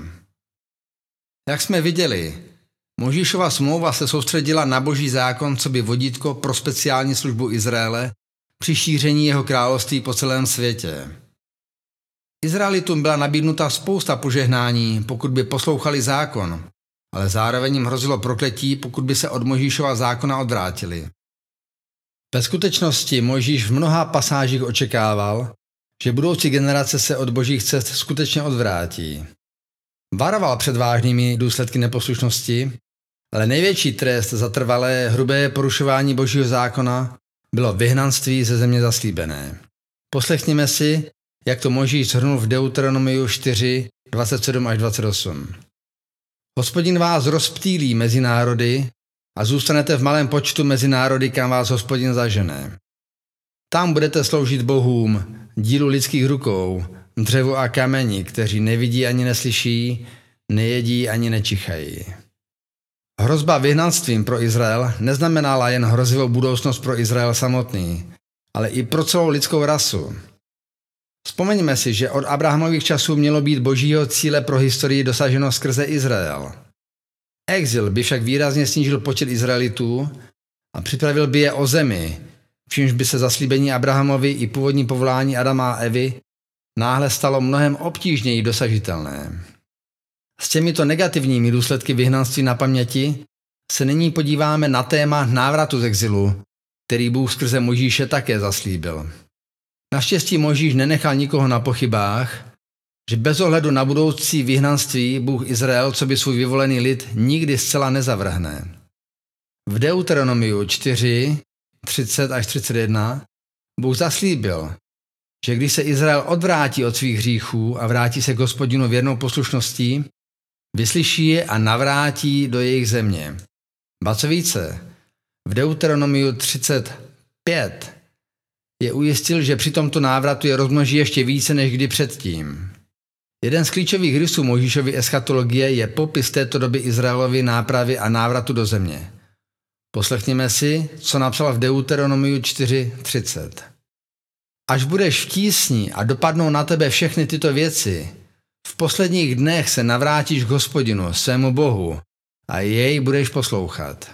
Jak jsme viděli, Mojžíšova smlouva se soustředila na Boží zákon coby vodítko pro speciální službu Izraele při šíření jeho království po celém světě. Izraelitům byla nabídnuta spousta požehnání, pokud by poslouchali zákon, ale zároveň jim hrozilo prokletí, pokud by se od Mojžíšova zákona odvrátili. Ve skutečnosti Mojžíš v mnoha pasážích očekával, že budoucí generace se od božích cest skutečně odvrátí. Varoval před vážnými důsledky neposlušnosti, ale největší trest za trvalé hrubé porušování božího zákona bylo vyhnanství ze země zaslíbené. Poslechněme si, jak to Mojžíš shrnul v Deuteronomiu 4, 27 až 28. Hospodin vás rozptýlí mezi národy a zůstanete v malém počtu mezi národy, kam vás Hospodin zažene. Tam budete sloužit bohům, dílu lidských rukou, dřevu a kameni, kteří nevidí ani neslyší, nejedí ani nečichají. Hrozba vyhnanstvím pro Izrael neznamenala jen hrozivou budoucnost pro Izrael samotný, ale i pro celou lidskou rasu. Vzpomeňme si, že od Abrahamových časů mělo být božího cíle pro historii dosaženo skrze Izrael. Exil by však výrazně snížil počet Izraelitů a připravil by je o zemi, čímž by se zaslíbení Abrahamovi i původní povolání Adama a Evy náhle stalo mnohem obtížněji dosažitelné. S těmito negativními důsledky vyhnanství na paměti se nyní podíváme na téma návratu z exilu, který Bůh skrze Mojžíše také zaslíbil. Naštěstí Mojžíš nenechal nikoho na pochybách, že bez ohledu na budoucí vyhnanství Bůh Izrael, co by svůj vyvolený lid, nikdy zcela nezavrhne. V Deuteronomiu 4, 30 až 31 Bůh zaslíbil, že když se Izrael odvrátí od svých hříchů a vrátí se k Hospodinu věrnou poslušností, vyslyší je a navrátí do jejich země. Ba co více, v Deuteronomiu 35 je ujistil, že při tomto návratu je rozmnoží ještě více než kdy předtím. Jeden z klíčových rysů Mojžíšovy eschatologie je popis této doby Izraelovy nápravy a návratu do země. Poslechněme si, co napsal v Deuteronomiu 4.30. Až budeš v tísni a dopadnou na tebe všechny tyto věci, v posledních dnech se navrátíš k Hospodinu, svému Bohu, a jej budeš poslouchat.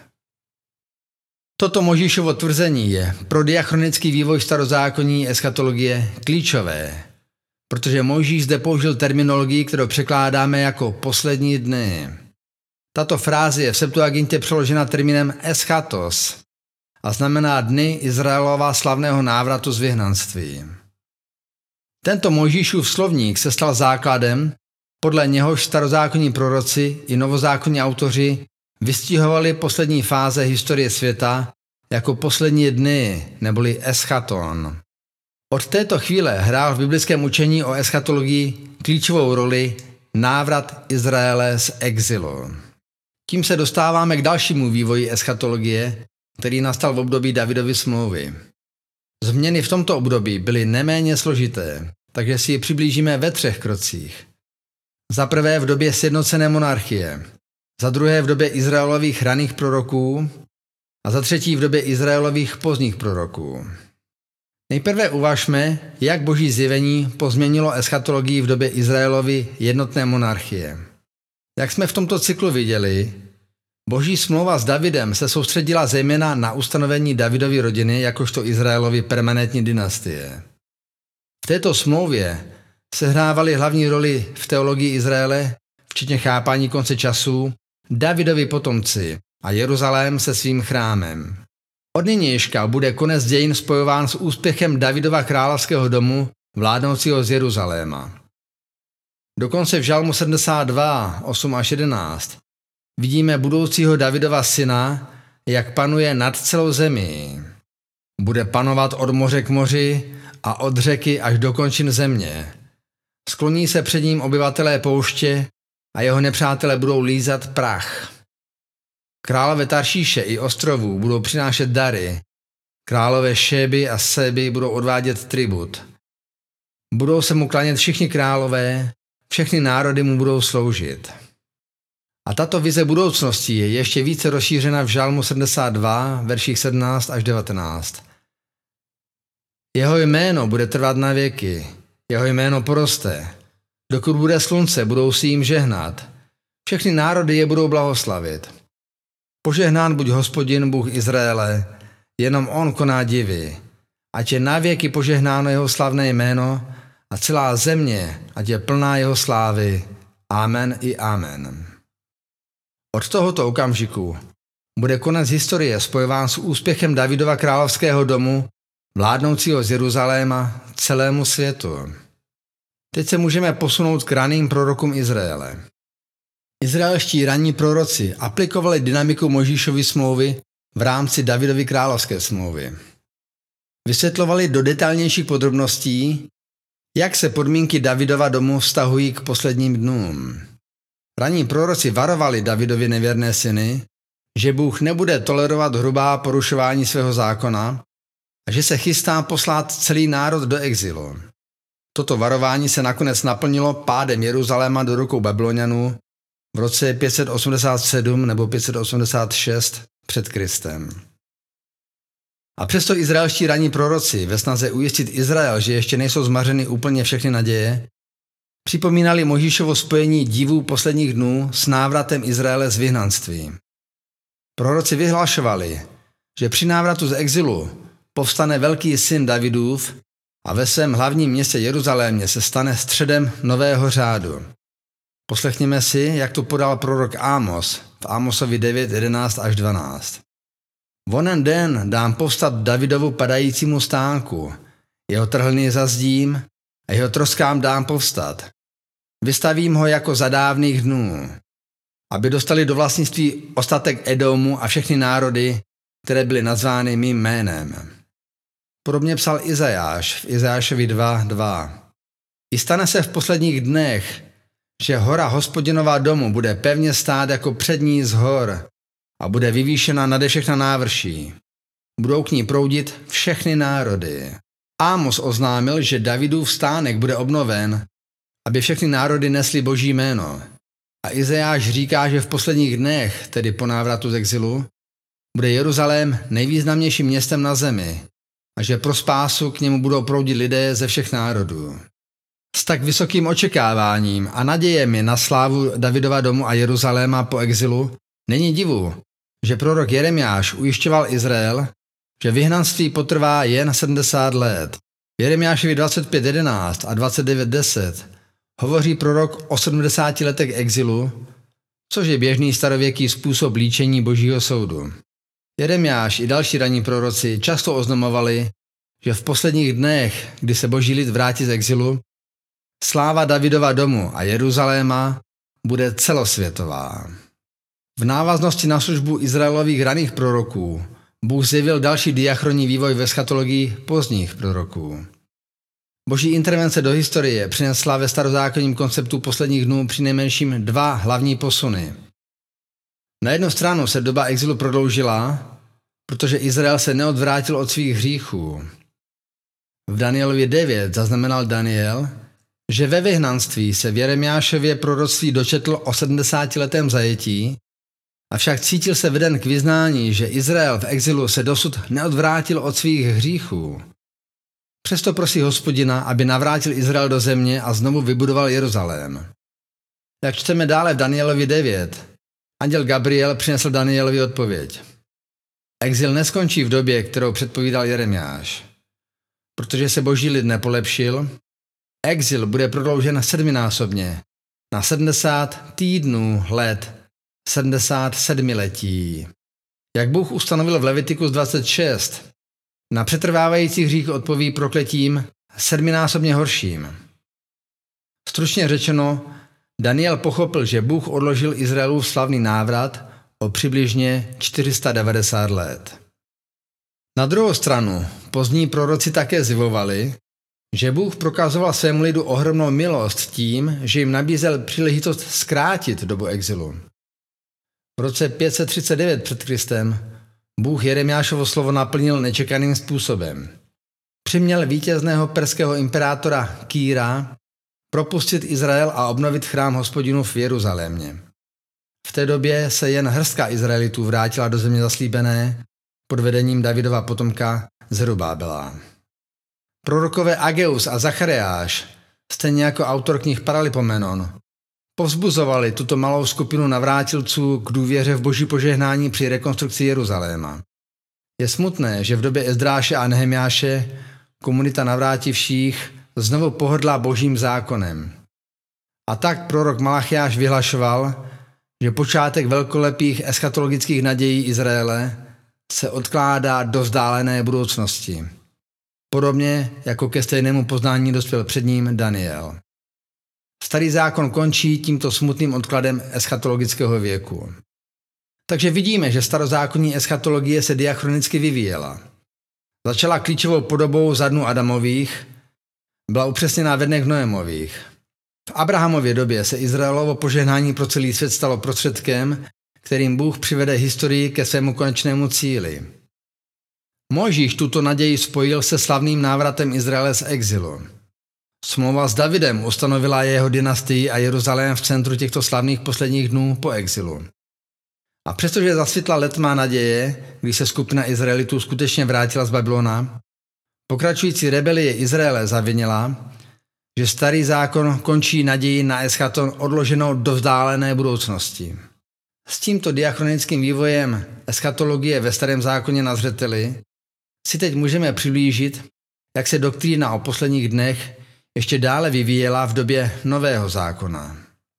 Toto Mojžíšovo tvrzení je pro diachronický vývoj starozákonní eschatologie klíčové, protože Mojžíš zde použil terminologii, kterou překládáme jako poslední dny. Tato fráze je v Septuagintě přeložena termínem eschatos a znamená dny Izraelova slavného návratu z vyhnanství. Tento Mojžíšův slovník se stal základem, podle něhož starozákonní proroci i novozákonní autoři vystihovali poslední fáze historie světa jako poslední dny, neboli eschaton. Od této chvíle hrál v biblickém učení o eschatologii klíčovou roli návrat Izraele z exilu. Tím se dostáváme k dalšímu vývoji eschatologie, který nastal v období Davidovy smlouvy. Změny v tomto období byly neméně složité, takže si je přiblížíme ve 3 krocích. Za prvé v době sjednocené monarchie, za druhé v době Izraelových raných proroků a za třetí v době Izraelových pozdních proroků. Nejprve uvažme, jak boží zjevení pozměnilo eschatologii v době Izraelovy jednotné monarchie. Jak jsme v tomto cyklu viděli, boží smlouva s Davidem se soustředila zejména na ustanovení Davidovy rodiny jakožto Izraelovy permanentní dynastie. V této smlouvě sehrávaly hlavní roli v teologii Izraele, včetně chápání konce časů, Davidovi potomci a Jeruzalém se svým chrámem. Od nynějška bude konec dějin spojován s úspěchem Davidova královského domu vládnoucího z Jeruzaléma. Dokonce v Žalmu 72, 8 až 11 vidíme budoucího Davidova syna, jak panuje nad celou zemi. Bude panovat od moře k moři a od řeky až do končin země. Skloní se před ním obyvatelé pouště a jeho nepřátelé budou lízat prach. Králové Taršíše i ostrovů budou přinášet dary. Králové Šéby a Séby budou odvádět tribut. Budou se mu klanět všichni králové, všechny národy mu budou sloužit. A tato vize budoucnosti je ještě více rozšířena v Žalmu 72, verších 17 až 19. Jeho jméno bude trvat na věky, jeho jméno poroste. Dokud bude slunce, budou si jim žehnat. Všechny národy je budou blahoslavit. Požehnán buď Hospodin, Bůh Izraele, jenom on koná divy. Ať je na věky požehnáno jeho slavné jméno a celá země, ať je plná jeho slávy. Amen i amen. Od tohoto okamžiku bude konec historie spojován s úspěchem Davidova královského domu vládnoucího z Jeruzaléma celému světu. Teď se můžeme posunout k raným prorokům Izraele. Izraelští ranní proroci aplikovali dynamiku Mojžíšovy smlouvy v rámci Davidovy královské smlouvy. Vysvětlovali do detailnějších podrobností, jak se podmínky Davidova domu vztahují k posledním dnům. Ranní proroci varovali Davidovy nevěrné syny, že Bůh nebude tolerovat hrubá porušování svého zákona a že se chystá poslat celý národ do exilu. Toto varování se nakonec naplnilo pádem Jeruzaléma do rukou Babylonianů v roce 587 nebo 586 před Kristem. A přesto izraelští ranní proroci ve snaze ujistit Izrael, že ještě nejsou zmařeny úplně všechny naděje, připomínali Mojžíšovo spojení divů posledních dnů s návratem Izraele z vyhnanství. Proroci vyhlašovali, že při návratu z exilu povstane velký syn Davidův a ve svém hlavním městě Jeruzalémě se stane středem nového řádu. Poslechněme si, jak to podal prorok Ámos v Ámosovi 9, 11 až 12. V onen den dám povstat Davidovu padajícímu stánku, jeho trhlny zazdím a jeho troskám dám povstat. Vystavím ho jako za dávných dnů, aby dostali do vlastnictví ostatek Edomu a všechny národy, které byly nazvány mým jménem. Podobně psal Izajáš v Izajášovi 2:2. I stane se v posledních dnech, že hora Hospodinova domu bude pevně stát jako přední z hor a bude vyvýšena nade všechna návrší. Budou k ní proudit všechny národy. Ámos oznámil, že Davidův stánek bude obnoven, aby všechny národy nesly Boží jméno. A Izajáš říká, že v posledních dnech, tedy po návratu z exilu, bude Jeruzalém nejvýznamnějším městem na zemi a že pro spásu k němu budou proudit lidé ze všech národů. S tak vysokým očekáváním a nadějemi na slávu Davidova domu a Jeruzaléma po exilu není divu, že prorok Jeremiáš ujišťoval Izrael, že vyhnanství potrvá jen 70 let. V Jeremiášovi 25:11 a 29:10 hovoří prorok o 70 letech exilu, což je běžný starověký způsob líčení Božího soudu. Jeremiáš i další ranní proroci často oznamovali, že v posledních dnech, kdy se Boží lid vrátí z exilu, sláva Davidova domu a Jeruzaléma bude celosvětová. V návaznosti na službu izraelových raných proroků Bůh zjevil další diachronní vývoj ve eschatologii pozdních proroků. Boží intervence do historie přinesla ve starozákonním konceptu posledních dnů přinejmenším dva hlavní posuny. Na jednu stranu se doba exilu prodloužila, protože Izrael se neodvrátil od svých hříchů. V Danielově 9 zaznamenal Daniel, že ve vyhnanství se v Jeremiášově proroctví dočetl o 70letém zajetí, avšak cítil se veden k vyznání, že Izrael v exilu se dosud neodvrátil od svých hříchů. Přesto prosí Hospodina, aby navrátil Izrael do země a znovu vybudoval Jeruzalém. Jak čteme dále v Danielovi 9, anděl Gabriel přinesl Danielovi odpověď. Exil neskončí v době, kterou předpovídal Jeremiáš. Protože se Boží lid nepolepšil, exil bude prodloužen 7násobně, na 70 týdnů let, 77letí. Jak Bůh ustanovil v Levitikus 26, na přetrvávající hřích odpoví prokletím 7násobně horším. Stručně řečeno, Daniel pochopil, že Bůh odložil Izraelův slavný návrat o přibližně 490 let. Na druhou stranu, pozdní proroci také zjevovali, že Bůh prokazoval svému lidu ohromnou milost tím, že jim nabízel příležitost zkrátit dobu exilu. V roce 539 před Kristem Bůh Jeremiášovo slovo naplnil nečekaným způsobem. Přiměl vítězného perského imperátora Kýra propustit Izrael a obnovit chrám Hospodinův v Jeruzalémě. V té době se jen hrstka Izraelitů vrátila do země zaslíbené pod vedením Davidova potomka Zerubábela. Prorokové Ageus a Zachariáš, stejně jako autor knih Paralipomenon, povzbuzovali tuto malou skupinu navrátilců k důvěře v Boží požehnání při rekonstrukci Jeruzaléma. Je smutné, že v době Ezdráše a Nehemiáše komunita navrátivších znovu pohrdla Božím zákonem. A tak prorok Malachiáš vyhlašoval, že počátek velkolepých eschatologických nadějí Izraele se odkládá do vzdálené budoucnosti. podobně jako ke stejnému poznání dospěl před ním Daniel. Starý zákon končí tímto smutným odkladem eschatologického věku. Takže vidíme, že starozákonní eschatologie se diachronicky vyvíjela. Začala klíčovou podobou za dnů Adamových, byla upřesněna ve dnech Noemových. V Abrahamově době se Izraelovo požehnání pro celý svět stalo prostředkem, kterým Bůh přivede historii ke svému konečnému cíli. Mojžíš tuto naději spojil se slavným návratem Izraele z exilu. Smlouva s Davidem ustanovila jeho dynastii a Jeruzalém v centru těchto slavných posledních dnů po exilu. A přestože zasvětla letmá naděje, když se skupina Izraelitů skutečně vrátila z Babylona, pokračující rebelie Izraele zavinila, že starý zákon končí naději na eschaton odloženou do vzdálené budoucnosti. S tímto diachronickým vývojem eschatologie ve starém zákoně na zřeteli si teď můžeme přiblížit, jak se doktrína o posledních dnech ještě dále vyvíjela v době nového zákona.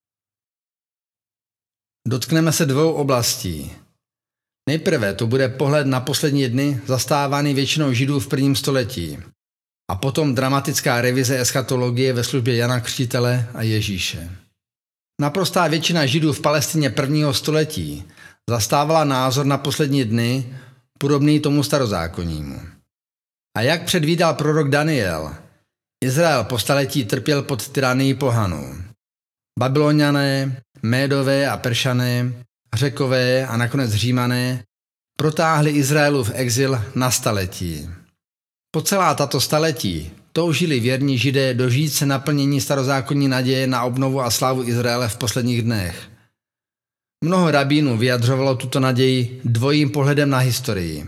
Dotkneme se dvou oblastí. Nejprve to bude pohled na poslední dny zastávaný většinou Židů v prvním století a potom dramatická revize eschatologie ve službě Jana Křtitele a Ježíše. Naprostá většina Židů v Palestině prvního století zastávala názor na poslední dny podobný tomu starozákonnímu. A jak předvídal prorok Daniel, Izrael po staletí trpěl pod tyranií pohanů. Babyloniané, Médové a Peršané, Řekové a nakonec Římané protáhli Izraelův exil na staletí. Po celá tato staletí toužili věrní Židé dožít se naplnění starozákonní naděje na obnovu a slávu Izraele v posledních dnech. Mnoho rabínů vyjadřovalo tuto naději dvojím pohledem na historii.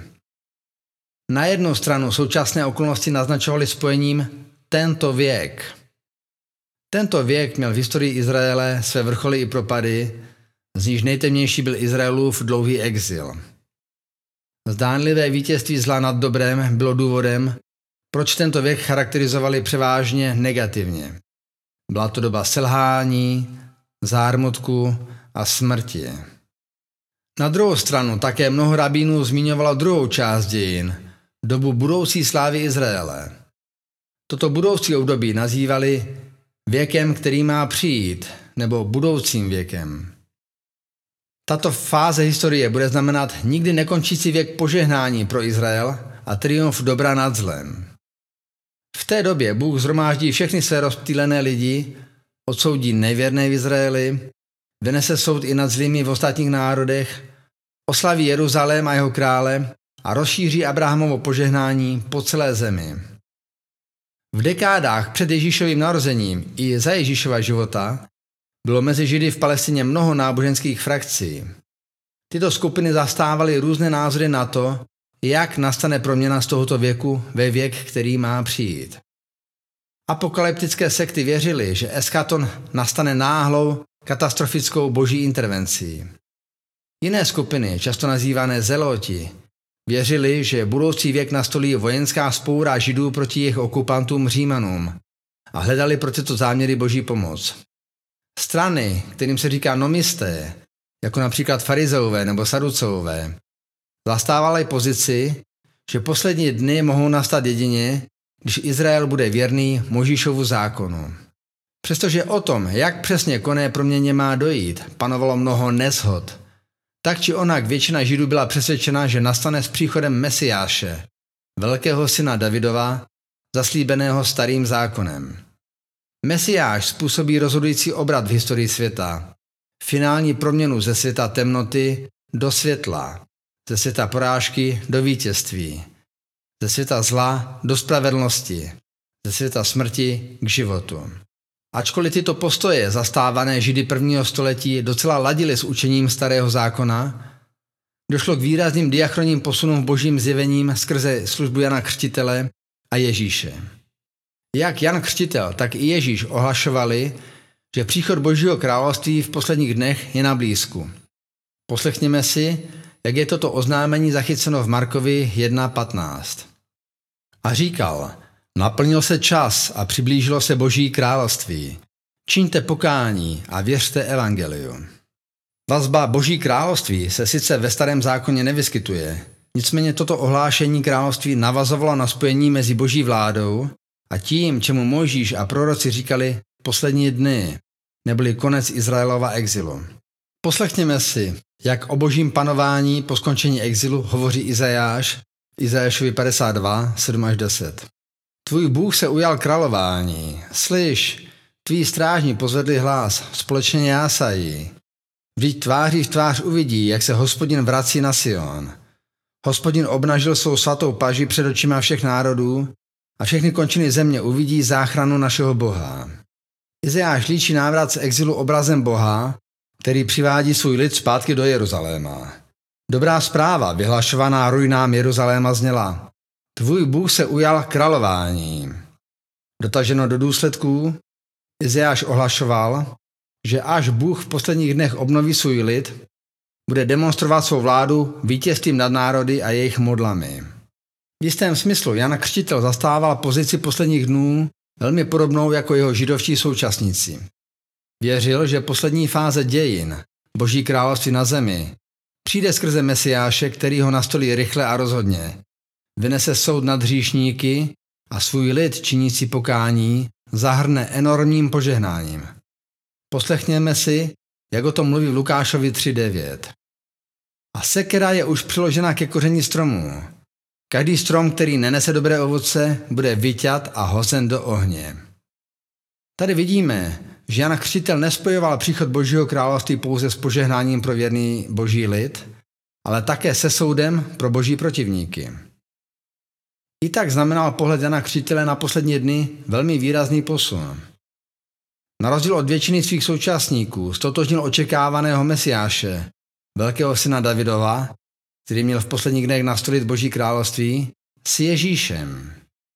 Na jednu stranu současné okolnosti naznačovaly spojením tento věk. Tento věk měl v historii Izraele své vrcholy i propady, z níž nejtemnější byl Izraelův dlouhý exil. Zdánlivé vítězství zla nad dobrem bylo důvodem, proč tento věk charakterizovali převážně negativně. Byla to doba selhání, zármutku a smrti. Na druhou stranu také mnoho rabínů zmiňovalo druhou část dějin, dobu budoucí slávy Izraele. Toto budoucí období nazývali věkem, který má přijít, nebo budoucím věkem. Tato fáze historie bude znamenat nikdy nekončící věk požehnání pro Izrael a triumf dobra nad zlem. V té době Bůh shromáždí všechny své rozptýlené lidi, odsoudí nevěrné v Izraeli, vynese soud i nad zlými v ostatních národech, oslaví Jeruzalém a jeho krále a rozšíří Abrahamovo požehnání po celé zemi. V dekádách před Ježíšovým narozením i za Ježíšova života bylo mezi Židy v Palestině mnoho náboženských frakcí. Tyto skupiny zastávaly různé názory na to, jak nastane proměna z tohoto věku ve věk, který má přijít. Apokalyptické sekty věřily, že eschaton nastane náhlou, katastrofickou boží intervencí. Jiné skupiny, často nazývané zeloti, věřili, že budoucí věk nastolí vojenská vzpoura Židů proti jejich okupantům Římanům a hledali pro tyto záměry boží pomoc. Strany, kterým se říká nomisté, jako například farizeové nebo saduceové, zastávaly pozici, že poslední dny mohou nastat jedině, když Izrael bude věrný Mojžíšovu zákonu. Přestože o tom, jak přesně koné proměně má dojít, panovalo mnoho neshod. Tak či onak většina Židů byla přesvědčena, že nastane s příchodem Mesiáše, velkého syna Davidova, zaslíbeného starým zákonem. Mesiáš způsobí rozhodující obrat v historii světa, finální proměnu ze světa temnoty do světla, ze světa porážky do vítězství, ze světa zla do spravedlnosti, ze světa smrti k životu. Ačkoliv tyto postoje zastávané Židy prvního století docela ladily s učením starého zákona, došlo k výrazným diachronním posunům v božím zjevením skrze službu Jana Křtitele a Ježíše. Jak Jan Křtitel, tak i Ježíš ohlašovali, že příchod Božího království v posledních dnech je na blízku. Poslechněme si, jak je toto oznámení zachyceno v Markovi 1.15. A říkal: naplnil se čas a přiblížilo se Boží království. Čiňte pokání a věřte evangeliu. Vazba Boží království se sice ve starém zákoně nevyskytuje, Nicméně toto ohlášení království navazovalo na spojení mezi boží vládou a tím, čemu Mojžíš a proroci říkali poslední dny, neboli konec Izraelova exilu. Poslechněme si, jak o božím panování po skončení exilu hovoří Izajáš v Izajášovi 52, 7 až 10. Tvůj Bůh se ujal králování. Slyš, tví strážní pozvedli hlas, společně jásají. Vždyť tváří v tvář uvidí, jak se Hospodin vrací na Sion. Hospodin obnažil svou svatou paži před očima všech národů a všechny končiny země uvidí záchranu našeho Boha. Izajáš líčí návrat z exilu obrazem Boha, který přivádí svůj lid zpátky do Jeruzaléma. Dobrá zpráva, vyhlašovaná ruinám Jeruzaléma zněla: Tvůj Bůh se ujal králování. Dotaženo do důsledků, Izajáš ohlašoval, že až Bůh v posledních dnech obnoví svůj lid, bude demonstrovat svou vládu vítězstvím nad národy a jejich modlami. V jistém smyslu Jan Křtitel zastával pozici posledních dnů velmi podobnou jako jeho židovští současníci. Věřil, že poslední fáze dějin, boží království na zemi, přijde skrze Mesiáše, který ho nastolí rychle a rozhodně. Vynese soud nad hříšníky a svůj lid činící pokání zahrne enormním požehnáním. Poslechněme si, jak o tom mluví v Lukášovi 3.9. A sekera je už přiložena ke koření stromů. Každý strom, který nenese dobré ovoce, bude vyťat a hozen do ohně. Tady vidíme, že Jan Křtitel nespojoval příchod Božího království pouze s požehnáním pro věrný boží lid, ale také se soudem pro boží protivníky. I tak znamenal pohled Jana Křtitele na poslední dny velmi výrazný posun. Na rozdíl od většiny svých současníků ztotožnil očekávaného Mesiáše, velkého syna Davidova, který měl v posledních dnech nastolit boží království, s Ježíšem.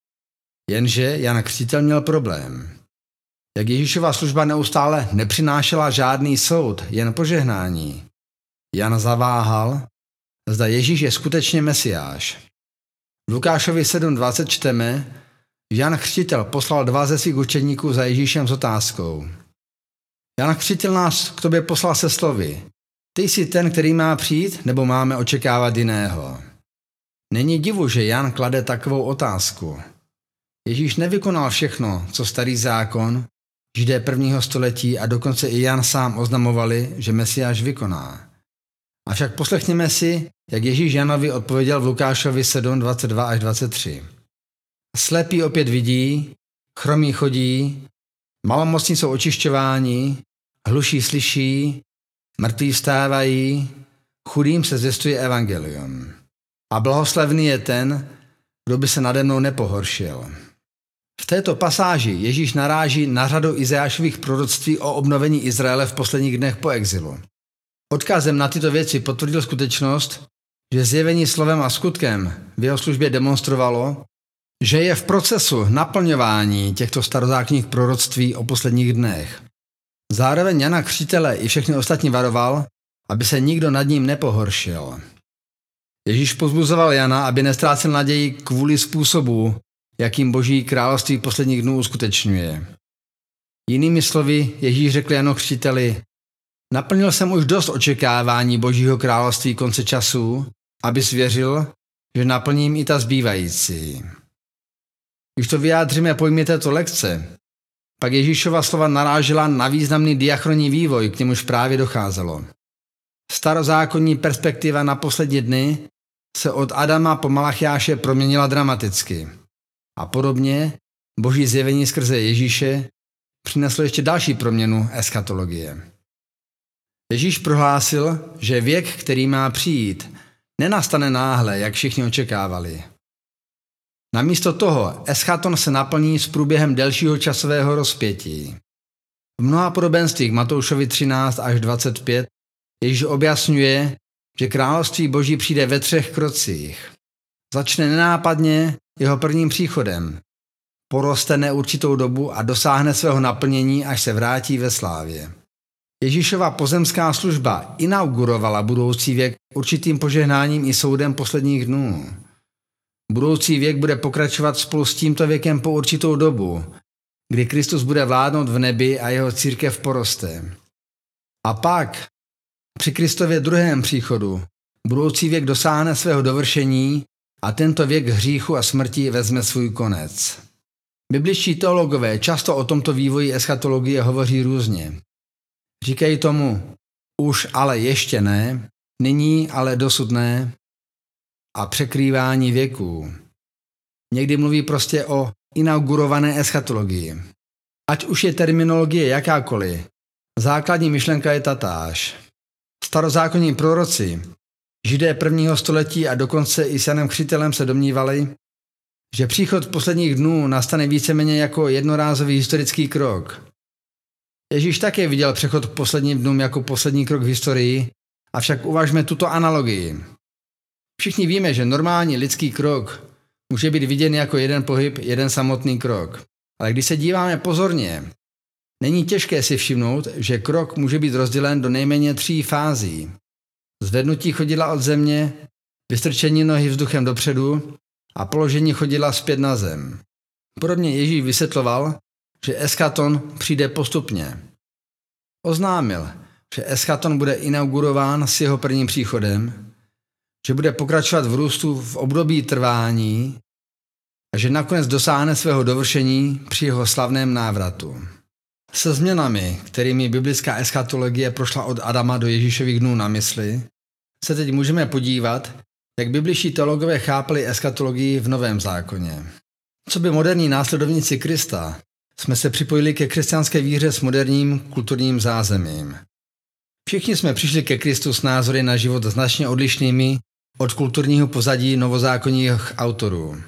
Jenže Jan Křtitel měl problém. Jak Ježíšova služba neustále nepřinášela žádný soud, jen požehnání. Jan zaváhal, zda Ježíš je skutečně Mesiáš. V Lukášovi 7.20 čteme, že Jan Křtitel poslal 2 ze svých učedníků za Ježíšem s otázkou. Jan Křtitel nás k tobě poslal se slovy: Ty jsi ten, který má přijít, nebo máme očekávat jiného? Není divu, že Jan klade takovou otázku. Ježíš nevykonal všechno, co starý zákon, Židé 1. století a dokonce i Jan sám oznamovali, že Mesiáš vykoná. Avšak poslechněme si, jak Ježíš Janovi odpověděl v Lukášovi 7.22 až 23. Slepí opět vidí, chromí chodí, malomocní jsou očišťováni, hluší slyší, mrtví vstávají, chudým se zvěstuje evangelium. A blahoslavný je ten, kdo by se nade mnou nepohoršil. V této pasáži Ježíš naráží na řadu Izajášových proroctví o obnovení Izraele v posledních dnech po exilu. Odkazem na tyto věci potvrdil skutečnost, že zjevení slovem a skutkem v jeho službě demonstrovalo, že je v procesu naplňování těchto starozákonních proroctví o posledních dnech. Zároveň Jana Křtitele i všechny ostatní varoval, aby se nikdo nad ním nepohoršil. Ježíš pozbuzoval Jana, aby nestrácel naději kvůli způsobu, jakým boží království posledních dnů uskutečňuje. Jinými slovy, Ježíš řekl Janu Křtiteli: Naplnil jsem už dost očekávání božího království konce časů, abys věřil, že naplním i ta zbývající. Když to vyjádříme pojmy této lekce, pak Ježíšova slova narážela na významný diachronní vývoj, k němuž právě docházelo. Starozákonní perspektiva na poslední dny se od Adama po Malachiáše proměnila dramaticky. A podobně boží zjevení skrze Ježíše přineslo ještě další proměnu eschatologie. Ježíš prohlásil, že věk, který má přijít, nenastane náhle, jak všichni očekávali. Namísto toho eschaton se naplní s průběhem delšího časového rozpětí. V mnoha podobenstvích Matoušovi 13 až 25 Ježíš objasňuje, že království boží přijde ve 3 krocích. Začne nenápadně jeho prvním příchodem. Poroste neurčitou dobu a dosáhne svého naplnění, až se vrátí ve slávě. Ježíšova pozemská služba inaugurovala budoucí věk určitým požehnáním i soudem posledních dnů. Budoucí věk bude pokračovat spolu s tímto věkem po určitou dobu, kdy Kristus bude vládnout v nebi a jeho církev poroste. A pak, při Kristově druhém příchodu, Budoucí věk dosáhne svého dovršení a tento věk hříchu a smrti vezme svůj konec. Bibličtí teologové často o tomto vývoji eschatologie hovoří různě. Říkají tomu už ale ještě ne, nyní ale dosud ne a překrývání věků. Někdy mluví prostě o inaugurované eschatologii. Ať už je terminologie jakákoliv, základní myšlenka je tatáž. Starozákonní proroci, Židé prvního století a dokonce i s Janem Křtitelem se domnívali, že příchod posledních dnů nastane víceméně jako jednorázový historický krok. Ježíš také viděl přechod k posledním dnům jako poslední krok v historii, avšak uvažme tuto analogii. Všichni víme, že normální lidský krok může být viděn jako jeden pohyb, jeden samotný krok. Ale když se díváme pozorně, není těžké si všimnout, že krok může být rozdělen do nejméně 3 fází. Zvednutí chodidla od země, vystrčení nohy vzduchem dopředu a položení chodidla zpět na zem. Podobně Ježíš vysvětloval, že eschaton přijde postupně. Oznámil, že eschaton bude inaugurován s jeho prvním příchodem, že bude pokračovat v růstu v období trvání a že nakonec dosáhne svého dovršení při jeho slavném návratu. Se změnami, kterými biblická eschatologie prošla od Adama do Ježíšových dnů na mysli, se teď můžeme podívat, jak bibličtí teologové chápali eschatologii v Novém zákoně. Co by moderní následovníci Krista, jsme se připojili ke křesťanské víře s moderním kulturním zázemím. Všichni jsme přišli ke Kristu s názory na život značně odlišnými od kulturního pozadí novozákonních autorů.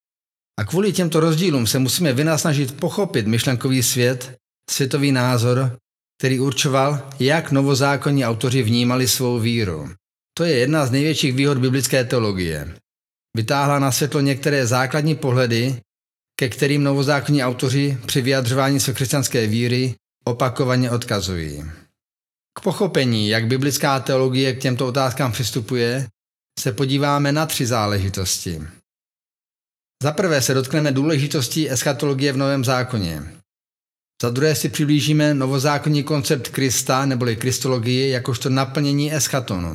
A kvůli těmto rozdílům se musíme vynasnažit pochopit myšlenkový svět, světový názor, který určoval, jak novozákonní autoři vnímali svou víru. To je jedna z největších výhod biblické teologie. Vytáhla na světlo některé základní pohledy, ke kterým novozákonní autoři při vyjadřování své křesťanské víry opakovaně odkazují. K pochopení, jak biblická teologie k těmto otázkám přistupuje, se podíváme na 3 záležitosti. Za prvé se dotkneme důležitosti eschatologie v Novém zákoně. Za druhé si přiblížíme novozákonní koncept Krista neboli kristologie jakožto naplnění eschatonu.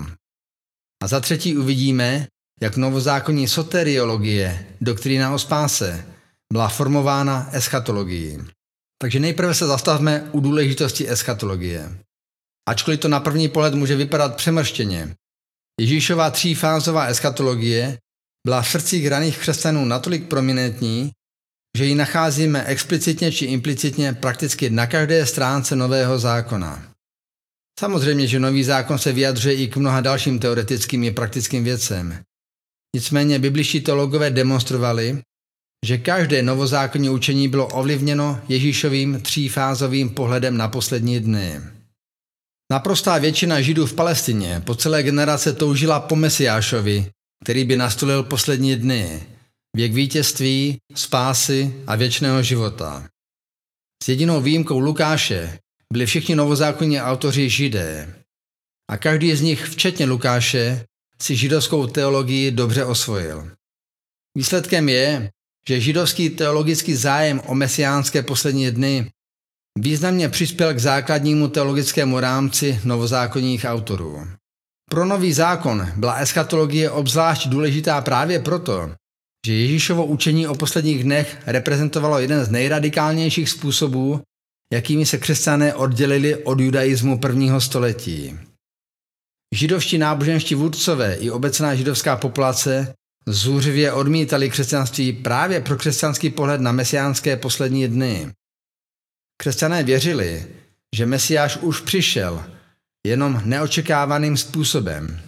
A za třetí uvidíme, jak novozákonní soteriologie, doktrína o spáse, byla formována eschatologií. Takže nejprve se zastavme u důležitosti eschatologie. Ačkoliv to na první pohled může vypadat přemrštěně, Ježíšova 3fázová eschatologie byla v srdcích raných křesťanů natolik prominentní, že ji nacházíme explicitně či implicitně prakticky na každé stránce Nového zákona. Samozřejmě, že Nový zákon se vyjadřuje i k mnoha dalším teoretickým i praktickým věcem. Nicméně bibličtí teologové demonstrovali, že každé novozákonní učení bylo ovlivněno Ježíšovým 3fázovým pohledem na poslední dny. Naprostá většina Židů v Palestině po celé generace toužila po Mesiášovi, který by nastolil poslední dny, věk vítězství, spásy a věčného života. S jedinou výjimkou Lukáše byli všichni novozákonní autoři Židé. A každý z nich, včetně Lukáše, si židovskou teologii dobře osvojil. Výsledkem je, že židovský teologický zájem o mesiánské poslední dny významně přispěl k základnímu teologickému rámci novozákonních autorů. Pro Nový zákon byla eschatologie obzvlášť důležitá právě proto, že Ježíšovo učení o posledních dnech reprezentovalo jeden z nejradikálnějších způsobů, jakými se křesťané oddělili od judaismu prvního století. Židovští náboženští vůdcové i obecná židovská populace zuřivě odmítali křesťanství právě pro křesťanský pohled na mesiánské poslední dny. Křesťané věřili, že Mesiáš už přišel, jenom neočekávaným způsobem.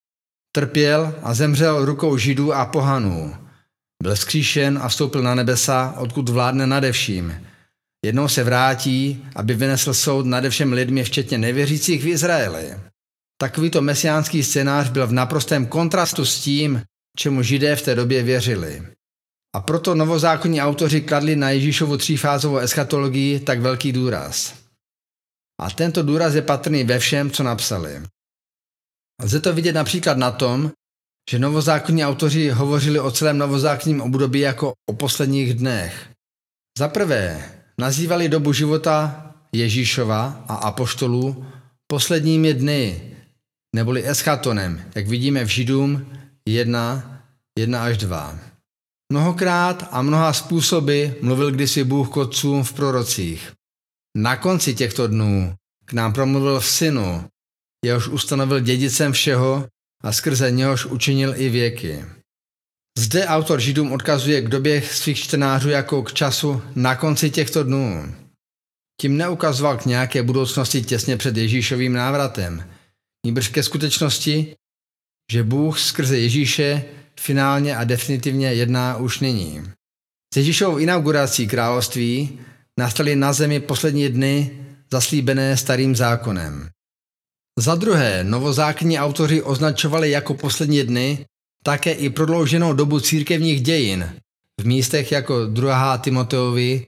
Trpěl a zemřel rukou Židů a pohanů. Byl vzkříšen a vstoupil na nebesa, odkud vládne nade vším. Jednou se vrátí, aby vynesl soud nade všem lidmi, včetně nevěřících v Izraeli. Takovýto mesiánský scénář byl v naprostém kontrastu s tím, čemu Židé v té době věřili. A proto novozákonní autoři kladli na Ježíšovu 3fázovou eschatologii tak velký důraz. A tento důraz je patrný ve všem, co napsali. Lze to vidět například na tom, že novozákonní autoři hovořili o celém novozákonním období jako o posledních dnech. Za prvé, nazývali dobu života Ježíšova a apoštolů posledními dny, neboli eschatonem, jak vidíme v Židům 1:1-2. Mnohokrát a mnoha způsoby mluvil kdysi Bůh k otcům v prorocích. Na konci těchto dnů k nám promluvil v Synu, jehož ustanovil dědicem všeho a skrze něhož učinil i věky. Zde autor Židům odkazuje k době svých čtenářů jako k času na konci těchto dnů. Tím neukazoval k nějaké budoucnosti těsně před Ježíšovým návratem, nýbrž ke skutečnosti, že Bůh skrze Ježíše finálně a definitivně jedná už nyní. S Ježíšovou inaugurací království nastaly na zemi poslední dny zaslíbené starým zákonem. Za druhé, novozákonní autoři označovali jako poslední dny také i prodlouženou dobu církevních dějin v místech jako 2. Timoteovi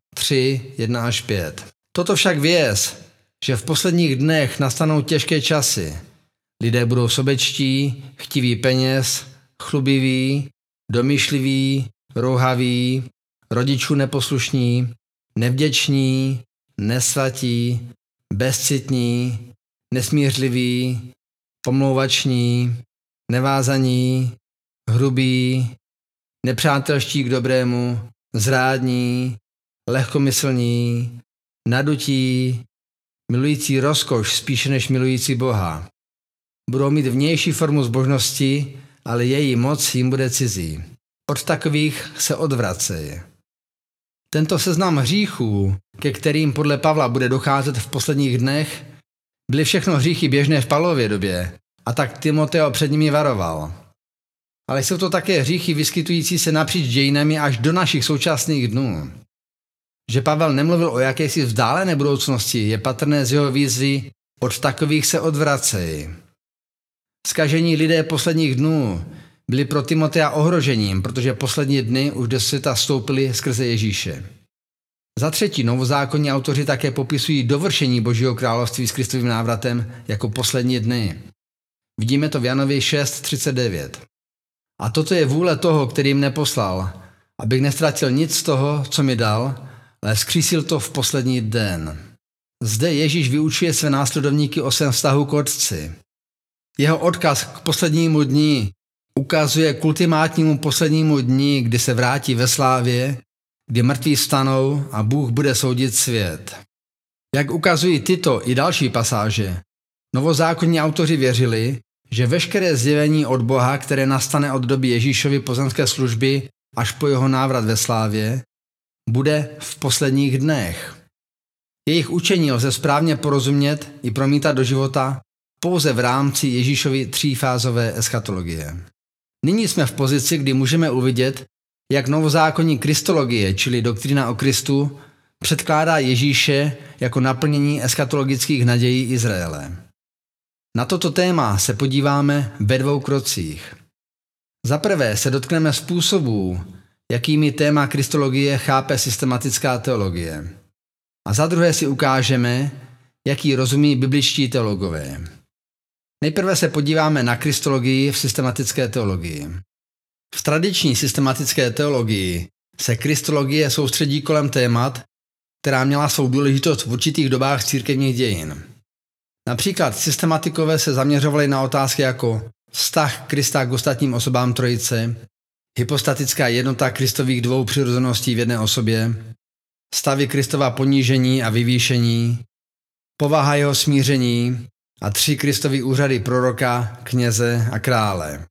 3:1-5. Toto však věz, že v posledních dnech nastanou těžké časy. Lidé budou sobečtí, chtiví peněz, chlubiví, domýšliví, rouhaví, rodičů neposlušní, nevděční, nesvatí, bezcitní, nesmířliví, pomlouvační, nevázaní, hrubí, nepřátelští k dobrému, zrádní, lehkomyslní, nadutí, milující rozkoš spíše než milující Boha. Budou mít vnější formu zbožnosti, ale její moc jim bude cizí. Od takových se odvracej. Tento seznam hříchů, ke kterým podle Pavla bude docházet v posledních dnech, byly všechno hříchy běžné v Pavlově době, a tak Timoteo před nimi varoval. Ale jsou to také hříchy vyskytující se napříč dějinami až do našich současných dnů. Že Pavel nemluvil o jakési vzdálené budoucnosti, je patrné z jeho výzvy od takových se odvracej. Zkažení lidé posledních dnů byli pro Timotea ohrožením, protože poslední dny už do světa vstoupily skrze Ježíše. Za třetí, novozákonní autoři také popisují dovršení Božího království s Kristovým návratem jako poslední dny. Vidíme to v Janovi 6:39. A toto je vůle toho, který mne poslal, abych nestratil nic z toho, co mi dal, ale vzkřísil to v poslední den. Zde Ježíš vyučuje své následovníky o svém vztahu k Otci. Jeho odkaz k poslednímu dni ukazuje k ultimátnímu poslednímu dni, kdy se vrátí ve slávě, kdy mrtví vstanou a Bůh bude soudit svět. Jak ukazují tyto i další pasáže, novozákonní autoři věřili, že veškeré zjevení od Boha, které nastane od doby Ježíšovy pozemské služby až po jeho návrat ve slávě, bude v posledních dnech. Jejich učení lze správně porozumět i promítat do života pouze v rámci Ježíšovy třífázové eschatologie. Nyní jsme v pozici, kdy můžeme uvidět, jak novozákonní kristologie, čili doktrína o Kristu, předkládá Ježíše jako naplnění eschatologických nadějí Izraele. Na toto téma se podíváme ve 2 krocích. Za prvé se dotkneme způsobů, jakými téma kristologie chápe systematická teologie. A za druhé si ukážeme, jaký rozumí bibličtí teologové. Nejprve se podíváme na kristologii v systematické teologii. V tradiční systematické teologii se kristologie soustředí kolem témat, která měla svou důležitost v určitých dobách církevních dějin. Například systematikové se zaměřovali na otázky jako vztah Krista k ostatním osobám Trojice, hypostatická jednota Kristových 2 přirozeností v jedné osobě, stavy Kristova ponížení a vyvýšení, povaha jeho smíření a 3 Kristovy úřady proroka, kněze a krále.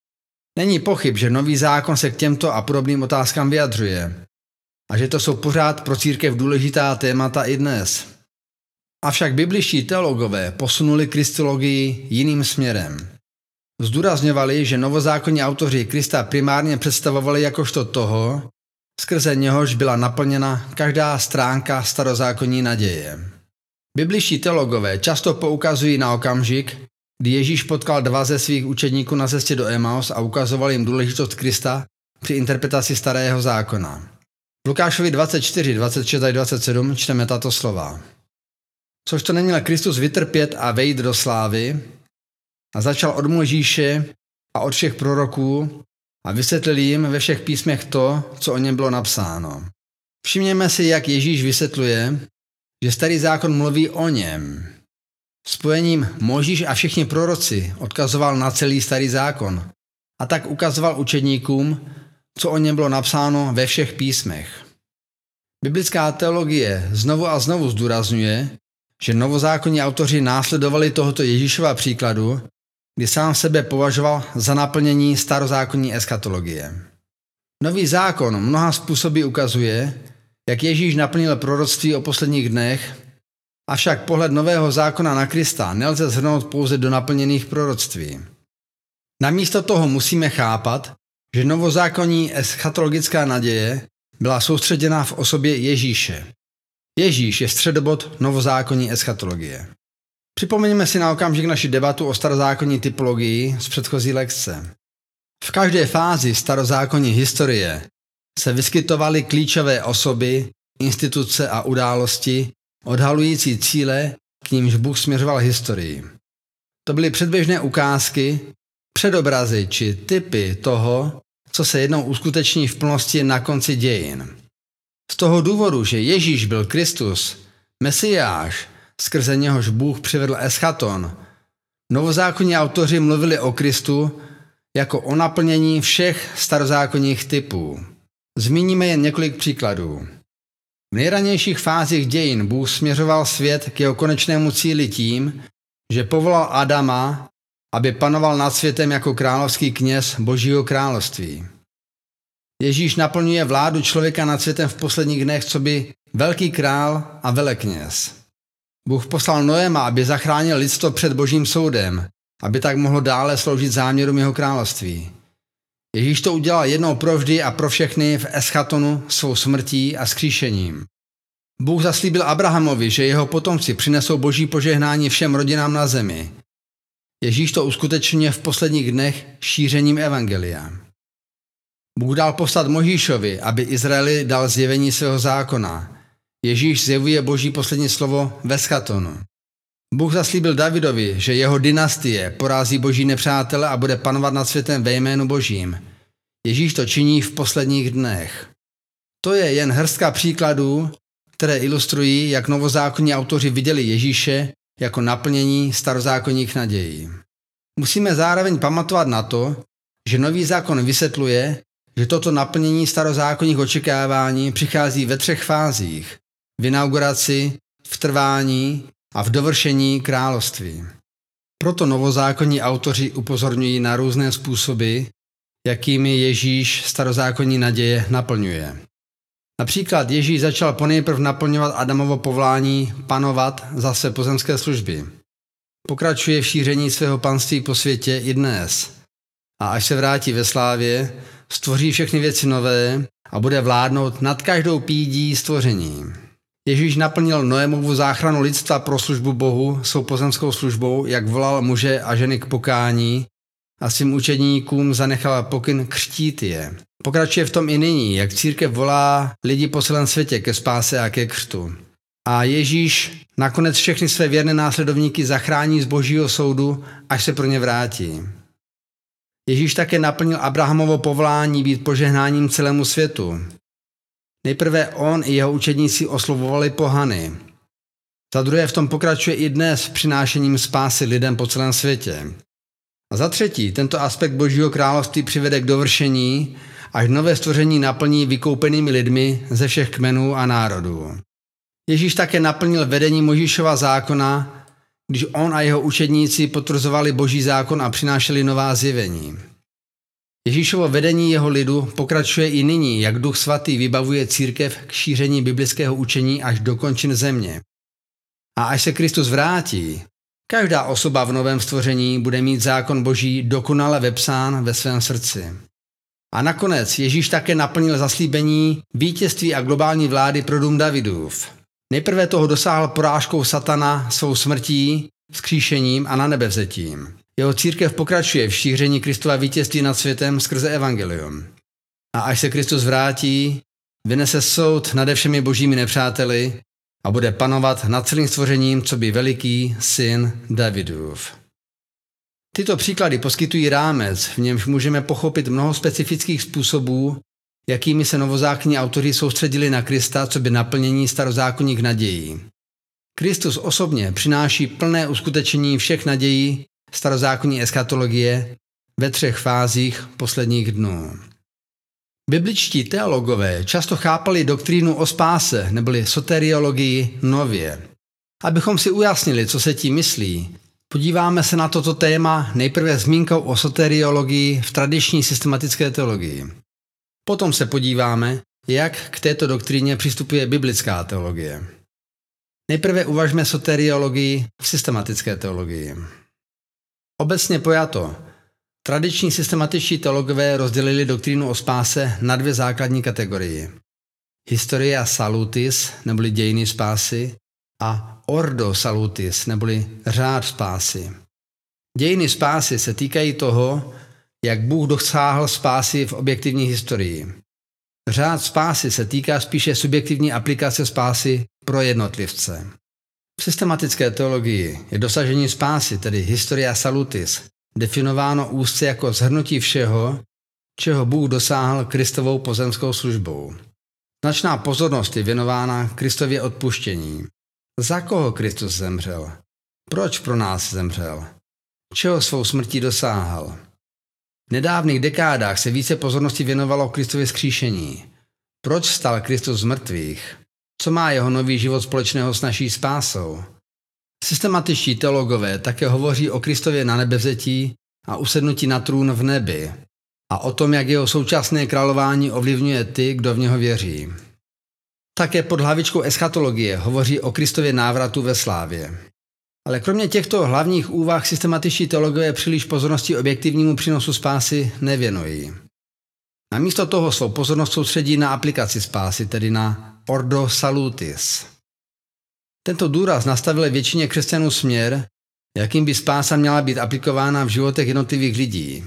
Není pochyb, že Nový zákon se k těmto a podobným otázkám vyjadřuje a že to jsou pořád pro církev důležitá témata i dnes. Avšak bibličtí teologové posunuli kristologii jiným směrem. Zdůrazňovali, že novozákonní autoři Krista primárně představovali jakožto toho, skrze něhož byla naplněna každá stránka starozákonní naděje. Bibličtí teologové často poukazují na okamžik, kdy Ježíš potkal 2 ze svých učedníků na cestě do Emaus a ukazoval jim důležitost Krista při interpretaci starého zákona. V Lukášovi 24, 26 až 27 čteme tato slova. Což to neměl Kristus vytrpět a vejít do slávy, a začal od Mojžíše a od všech proroků a vysvětlil jim ve všech písmech to, co o něm bylo napsáno. Všimněme si, jak Ježíš vysvětluje, že starý zákon mluví o něm. Spojením Mojžíš a všichni proroci odkazoval na celý starý zákon a tak ukazoval učedníkům, co o něm bylo napsáno ve všech písmech. Biblická teologie znovu a znovu zdůrazňuje, že novozákonní autoři následovali tohoto Ježíšova příkladu, kdy sám sebe považoval za naplnění starozákonní eschatologie. Nový zákon mnoha způsoby ukazuje, jak Ježíš naplnil proroctví o posledních dnech, avšak pohled nového zákona na Krista nelze shrnout pouze do naplněných proroctví. Namísto toho musíme chápat, že novozákonní eschatologická naděje byla soustředěna v osobě Ježíše. Ježíš je středobod novozákonní eschatologie. Připomeňme si na okamžik naši debatu o starozákonní typologii z předchozí lekce. V každé fázi starozákonní historie se vyskytovaly klíčové osoby, instituce a události, odhalující cíle, k nímž Bůh směřoval historii. To byly předběžné ukázky, předobrazy či typy toho, co se jednou uskuteční v plnosti na konci dějin. Z toho důvodu, že Ježíš byl Kristus, Mesiáš, skrze něhož Bůh přivedl eschaton, novozákonní autoři mluvili o Kristu jako o naplnění všech starozákonních typů. Zmíníme jen několik příkladů. V nejranějších fázích dějin Bůh směřoval svět k jeho konečnému cíli tím, že povolal Adama, aby panoval nad světem jako královský kněz Božího království. Ježíš naplňuje vládu člověka nad světem v posledních dnech coby velký král a velekněz. Bůh poslal Noema, aby zachránil lidstvo před Božím soudem, aby tak mohlo dále sloužit záměrům jeho království. Ježíš to udělal jednou provždy a pro všechny v eschatonu svou smrtí a vzkříšením. Bůh zaslíbil Abrahamovi, že jeho potomci přinesou Boží požehnání všem rodinám na zemi. Ježíš to uskutečňuje v posledních dnech šířením evangelia. Bůh dal poslat Mojžíšovi, aby Izraeli dal zjevení svého zákona. Ježíš zjevuje Boží poslední slovo ve eschatonu. Bůh zaslíbil Davidovi, že jeho dynastie porazí Boží nepřátele a bude panovat nad světem ve jménu Božím. Ježíš to činí v posledních dnech. To je jen hrstka příkladů, které ilustrují, jak novozákonní autoři viděli Ježíše jako naplnění starozákonních nadějí. Musíme zároveň pamatovat na to, že nový zákon vysvětluje, že toto naplnění starozákonních očekávání přichází ve 3 fázích: v inauguraci, v trvání a v dovršení království. Proto novozákonní autoři upozorňují na různé způsoby, jakými Ježíš starozákonní naděje naplňuje. Například Ježíš začal ponejprv naplňovat Adamovo povolání panovat za své pozemské služby. Pokračuje v šíření svého panství po světě i dnes. A až se vrátí ve slávě, stvoří všechny věci nové a bude vládnout nad každou pídí stvoření. Ježíš naplnil Noémovu záchranu lidstva pro službu Bohu svou pozemskou službou, jak volal muže a ženy k pokání a svým učedníkům zanechal pokyn křtít je. Pokračuje v tom i nyní, jak církev volá lidi po celém světě ke spáse a ke křtu. A Ježíš nakonec všechny své věrné následovníky zachrání z Božího soudu, až se pro ně vrátí. Ježíš také naplnil Abrahamovo povolání být požehnáním celému světu. Nejprve on i jeho učedníci oslovovali pohany. Za druhé v tom pokračuje i dnes přinášením spásy lidem po celém světě. A za třetí, tento aspekt Božího království přivede k dovršení, až nové stvoření naplní vykoupenými lidmi ze všech kmenů a národů. Ježíš také naplnil vedení Mojžíšova zákona, když on a jeho učedníci potvrzovali Boží zákon a přinášeli nová zjevení. Ježíšovo vedení jeho lidu pokračuje i nyní, jak Duch Svatý vybavuje církev k šíření biblického učení až do končin země. A až se Kristus vrátí, každá osoba v novém stvoření bude mít zákon Boží dokonale vepsán ve svém srdci. A nakonec Ježíš také naplnil zaslíbení vítězství a globální vlády pro dům Davidův. Nejprve toho dosáhl porážkou satana svou smrtí, vzkříšením a nanebevzetím. Jeho církev pokračuje v šíření Kristova vítězství nad světem skrze evangelium. A až se Kristus vrátí, vynese soud nade všemi božími nepřáteli a bude panovat nad celým stvořením, co by veliký syn Davidův. Tyto příklady poskytují rámec, v němž můžeme pochopit mnoho specifických způsobů, jakými se novozákonní autoři soustředili na Krista, co by naplnění starozákonních nadějí. Kristus osobně přináší plné uskutečnění všech nadějí starozákonní eschatologie ve 3 fázích posledních dnů. Bibličtí teologové často chápali doktrínu o spáse neboli soteriologii nově. Abychom si ujasnili, co se tím myslí, podíváme se na toto téma nejprve zmínkou o soteriologii v tradiční systematické teologii. Potom se podíváme, jak k této doktríně přistupuje biblická teologie. Nejprve uvažme soteriologii v systematické teologii. Obecně pojato, tradiční systematičtí teologové rozdělili doktrínu o spáse na 2 základní kategorie. Historia salutis, neboli dějiny spásy, a ordo salutis, neboli řád spásy. Dějiny spásy se týkají toho, jak Bůh dosáhl spásy v objektivní historii. Řád spásy se týká spíše subjektivní aplikace spásy pro jednotlivce. V systematické teologii je dosažení spásy, tedy historia salutis, definováno úzce jako shrnutí všeho, čeho Bůh dosáhl Kristovou pozemskou službou. Značná pozornost je věnována Kristově odpuštění. Za koho Kristus zemřel? Proč pro nás zemřel? Čeho svou smrtí dosáhl? V nedávných dekádách se více pozornosti věnovalo Kristově vzkříšení. Proč vstal Kristus z mrtvých? Co má jeho nový život společného s naší spásou? Systematičtí teologové také hovoří o Kristově nanebevzetí a usednutí na trůn v nebi a o tom, jak jeho současné králování ovlivňuje ty, kdo v něho věří. Také pod hlavičkou eschatologie hovoří o Kristově návratu ve slávě. Ale kromě těchto hlavních úvah systematičtí teologové příliš pozornosti objektivnímu přínosu spásy nevěnují. Namísto toho svou pozornost soustředí na aplikaci spásy, tedy na ordo salutis. Tento důraz nastavil většině křesťanů směr, jakým by spása měla být aplikována v životech jednotlivých lidí.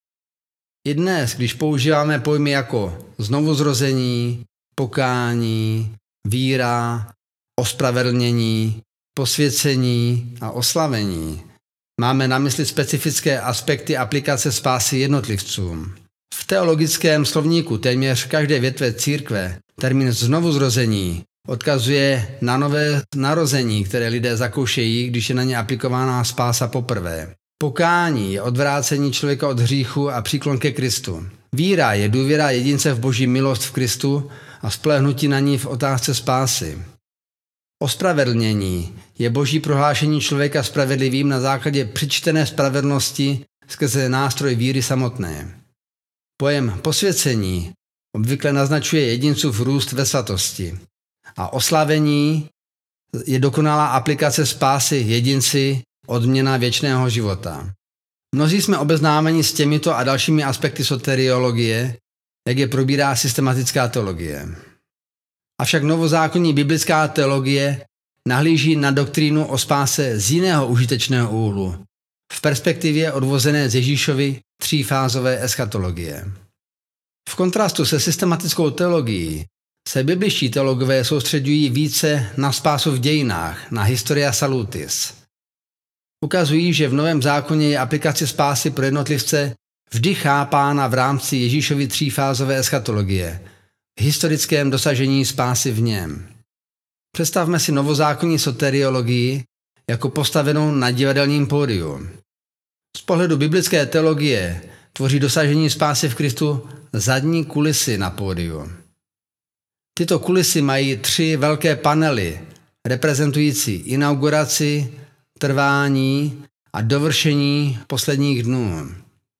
I dnes, když používáme pojmy jako znovuzrození, pokání, víra, ospravedlnění, posvěcení a oslavení, máme na mysli specifické aspekty aplikace spásy jednotlivcům. V teologickém slovníku téměř každé větve církve termín znovuzrození odkazuje na nové narození, které lidé zakoušejí, když je na ně aplikována spása poprvé. Pokání je odvrácení člověka od hříchu a příklon ke Kristu. Víra je důvěra jedince v Boží milost v Kristu a spléhnutí na ní v otázce spásy. Ospravedlnění je Boží prohlášení člověka spravedlivým na základě přičtené spravedlnosti skrze nástroj víry samotné. Pojem posvěcení obvykle naznačuje jedincův růst ve svatosti a oslavení je dokonalá aplikace spásy jedinci, odměna věčného života. Mnozí jsme obeznámeni s těmito a dalšími aspekty soteriologie, jak je probírá systematická teologie. Avšak novozákonní biblická teologie nahlíží na doktrínu o spáse z jiného užitečného úhlu, v perspektivě odvozené z Ježíšovy 3fázové eschatologie. V kontrastu se systematickou teologií se bibličtí teologové soustředují více na spásu v dějinách, na historia salutis. Ukazují, že v Novém zákoně je aplikace spásy pro jednotlivce vždy chápána v rámci Ježíšovy 3fázové eschatologie, v historickém dosažení spásy v něm. Představme si novozákonní soteriologii jako postavenou na divadelním pódiu. Z pohledu biblické teologie tvoří dosažení spásy v Kristu zadní kulisy na pódiu. Tyto kulisy mají 3 velké panely, reprezentující inauguraci, trvání a dovršení posledních dnů.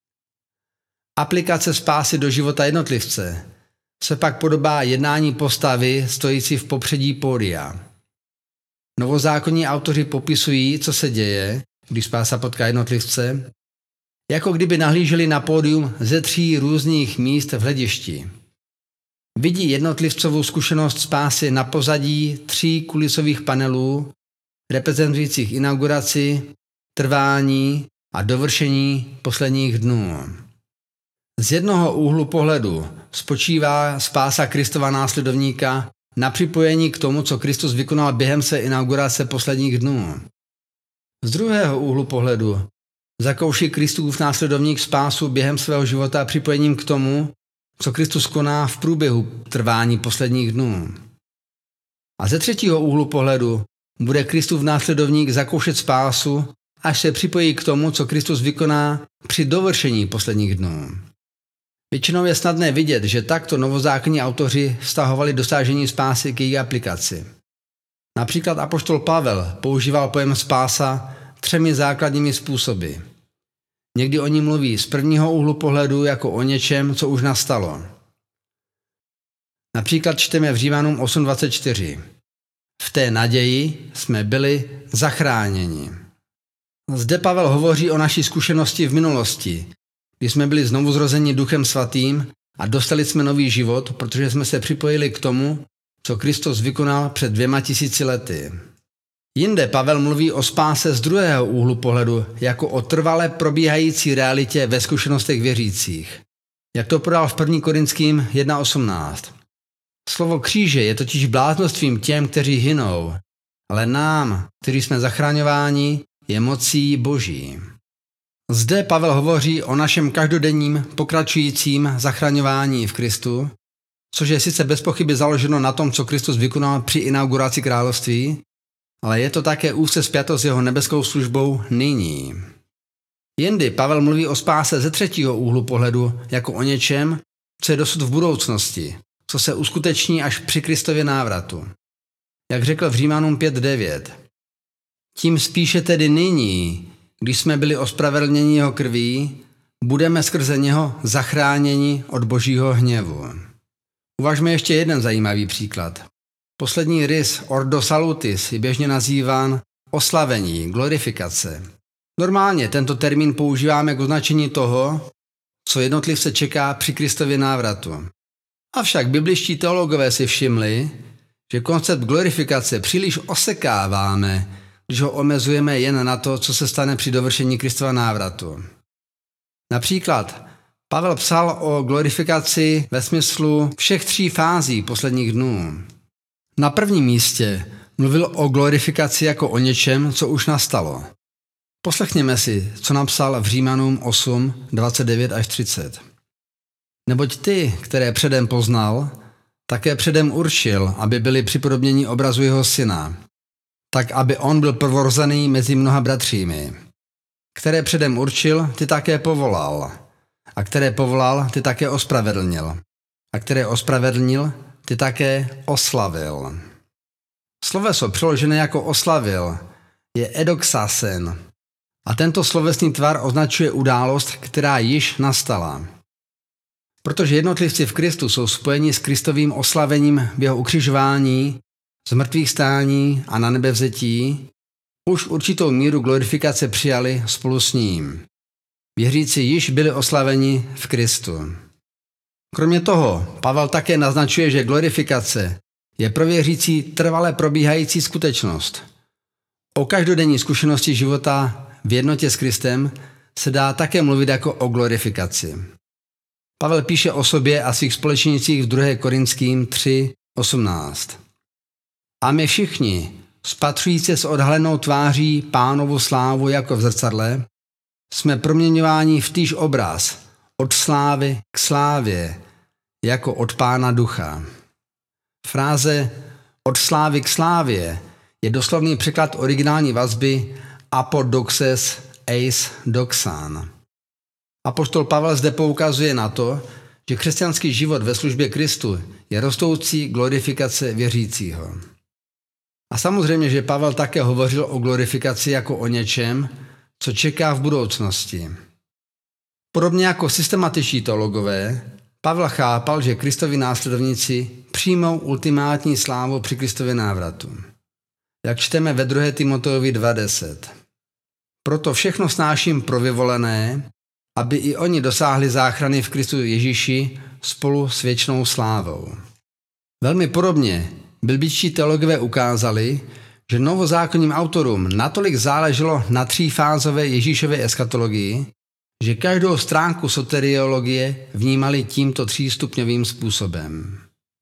Aplikace spásy do života jednotlivce se pak podobá jednání postavy stojící v popředí pódia. Novozákonní autoři popisují, co se děje, když spása potká jednotlivce, jako kdyby nahlíželi na pódium ze 3 různých míst v hledišti. Vidí jednotlivcovou zkušenost spásy na pozadí 3 kulisových panelů, reprezentujících inauguraci, trvání a dovršení posledních dnů. Z jednoho úhlu pohledu spočívá spása Kristova následovníka na připojení k tomu, co Kristus vykonal během své inaugurace posledních dnů. Z druhého úhlu pohledu zakouší Kristův následovník spásu během svého života připojením k tomu, co Kristus koná v průběhu trvání posledních dnů. A ze třetího úhlu pohledu bude Kristův následovník zakoušet spásu, až se připojí k tomu, co Kristus vykoná při dovršení posledních dnů. Většinou je snadné vidět, že takto novozákonní autoři vztahovali dosažení spásy k její aplikaci. Například apoštol Pavel používal pojem spása 3 základními způsoby. Někdy o ní mluví z prvního úhlu pohledu jako o něčem, co už nastalo. Například čteme v Římanům 8:24. V té naději jsme byli zachráněni. Zde Pavel hovoří o naší zkušenosti v minulosti, kdy jsme byli znovuzrozeni Duchem Svatým a dostali jsme nový život, protože jsme se připojili k tomu, co Kristus vykonal před 2000 lety. Jinde Pavel mluví o spáse z druhého úhlu pohledu, jako o trvale probíhající realitě ve zkušenostech věřících. Jak to podal v 1. Korinským 1:18. Slovo kříže je totiž bláznostvím těm, kteří hynou, ale nám, kteří jsme zachraňováni, je mocí Boží. Zde Pavel hovoří o našem každodenním pokračujícím zachraňování v Kristu, což je sice bez pochyby založeno na tom, co Kristus vykonal při inauguraci království, ale je to také úzce spjato s jeho nebeskou službou nyní. Jindy Pavel mluví o spáse ze třetího úhlu pohledu jako o něčem, co je dosud v budoucnosti, co se uskuteční až při Kristově návratu. Jak řekl v Římanům 5:9. Tím spíše tedy nyní, když jsme byli ospravedlněni jeho krví, budeme skrze něho zachráněni od Božího hněvu. Uvažme ještě jeden zajímavý příklad. Poslední rys ordo salutis je běžně nazýván oslavení, glorifikace. Normálně tento termín používáme k označení toho, co jednotlivce čeká při Kristově návratu. Avšak bibličtí teologové si všimli, že koncept glorifikace příliš osekáváme, když ho omezujeme jen na to, co se stane při dovršení Kristova návratu. Například Pavel psal o glorifikaci ve smyslu všech 3 fází posledních dnů. Na prvním místě mluvil o glorifikaci jako o něčem, co už nastalo. Poslechněme si, co napsal v Římanům 8:29-30. Neboť ty, které předem poznal, také předem určil, aby byli připodobněni obrazu jeho syna, tak aby on byl prvorozený mezi mnoha bratřími. Které předem určil, ty také povolal. A které povolal, ty také ospravedlnil. A které ospravedlnil, ty také oslavil. Sloveso přeložené jako oslavil je edoxasen a tento slovesný tvar označuje událost, která již nastala. Protože jednotlivci v Kristu jsou spojeni s Kristovým oslavením v jeho ukřižování, zmrtvých stání a na nebevzetí, už určitou míru glorifikace přijali spolu s ním. Věřící již byli oslaveni v Kristu. Kromě toho, Pavel také naznačuje, že glorifikace je pro věřící trvale probíhající skutečnost. O každodenní zkušenosti života v jednotě s Kristem se dá také mluvit jako o glorifikaci. Pavel píše o sobě a svých společnících v 2. Korinským 3:18. A my všichni, spatřující s odhalenou tváří Pánovu slávu jako v zrcadle, jsme proměňováni v týž obraz, od slávy k slávě, jako od Pána Ducha. Fráze od slávy k slávě je doslovný překlad originální vazby apodoxes eis doxan. Apoštol Pavel zde poukazuje na to, že křesťanský život ve službě Kristu je rostoucí glorifikace věřícího. A samozřejmě, že Pavel také hovořil o glorifikaci jako o něčem, co čeká v budoucnosti. Podobně jako systematičtí teologové, Pavel chápal, že Kristovi následovníci přijmou ultimátní slávu při Kristově návratu. Jak čteme ve 2. Timotejovi 2:10. Proto všechno snáším pro vyvolené, aby i oni dosáhli záchrany v Kristu Ježíši spolu s věčnou slávou. Velmi podobně bibličtí teologové ukázali, že novozákonním autorům natolik záleželo na 3fázové Ježíšově eschatologii, že každou stránku soteriologie vnímali tímto 3stupňovým způsobem.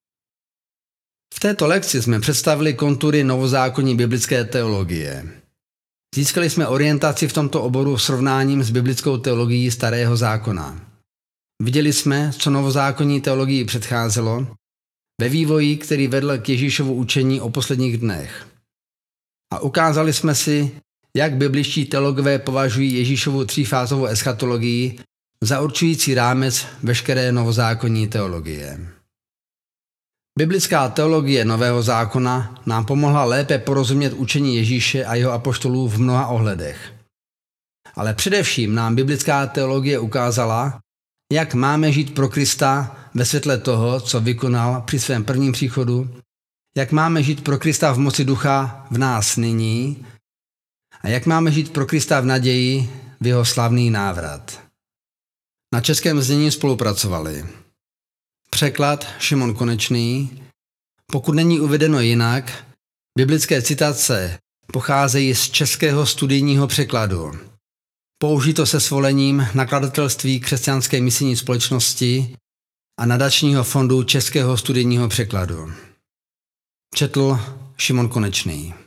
V této lekci jsme představili kontury novozákonní biblické teologie. Získali jsme orientaci v tomto oboru srovnáním s biblickou teologií Starého zákona. Viděli jsme, co novozákonní teologii předcházelo, ve vývoji, který vedl k Ježíšovu učení o posledních dnech. a ukázali jsme si, jak bibličtí teologové považují Ježíšovu třífázovou eschatologii za určující rámec veškeré novozákonní teologie. Biblická teologie Nového zákona nám pomohla lépe porozumět učení Ježíše a jeho apoštolů v mnoha ohledech. Ale především nám biblická teologie ukázala, jak máme žít pro Krista ve světle toho, co vykonal při svém prvním příchodu, jak máme žít pro Krista v moci ducha v nás nyní a jak máme žít pro Krista v naději v jeho slavný návrat. Na českém znění spolupracovali překlad Šimon Konečný. Pokud není uvedeno jinak, biblické citace pocházejí z českého studijního překladu. Použito se svolením nakladatelství Křesťanské misijní společnosti a nadačního fondu Českého studijního překladu. Četl Šimon Konečný.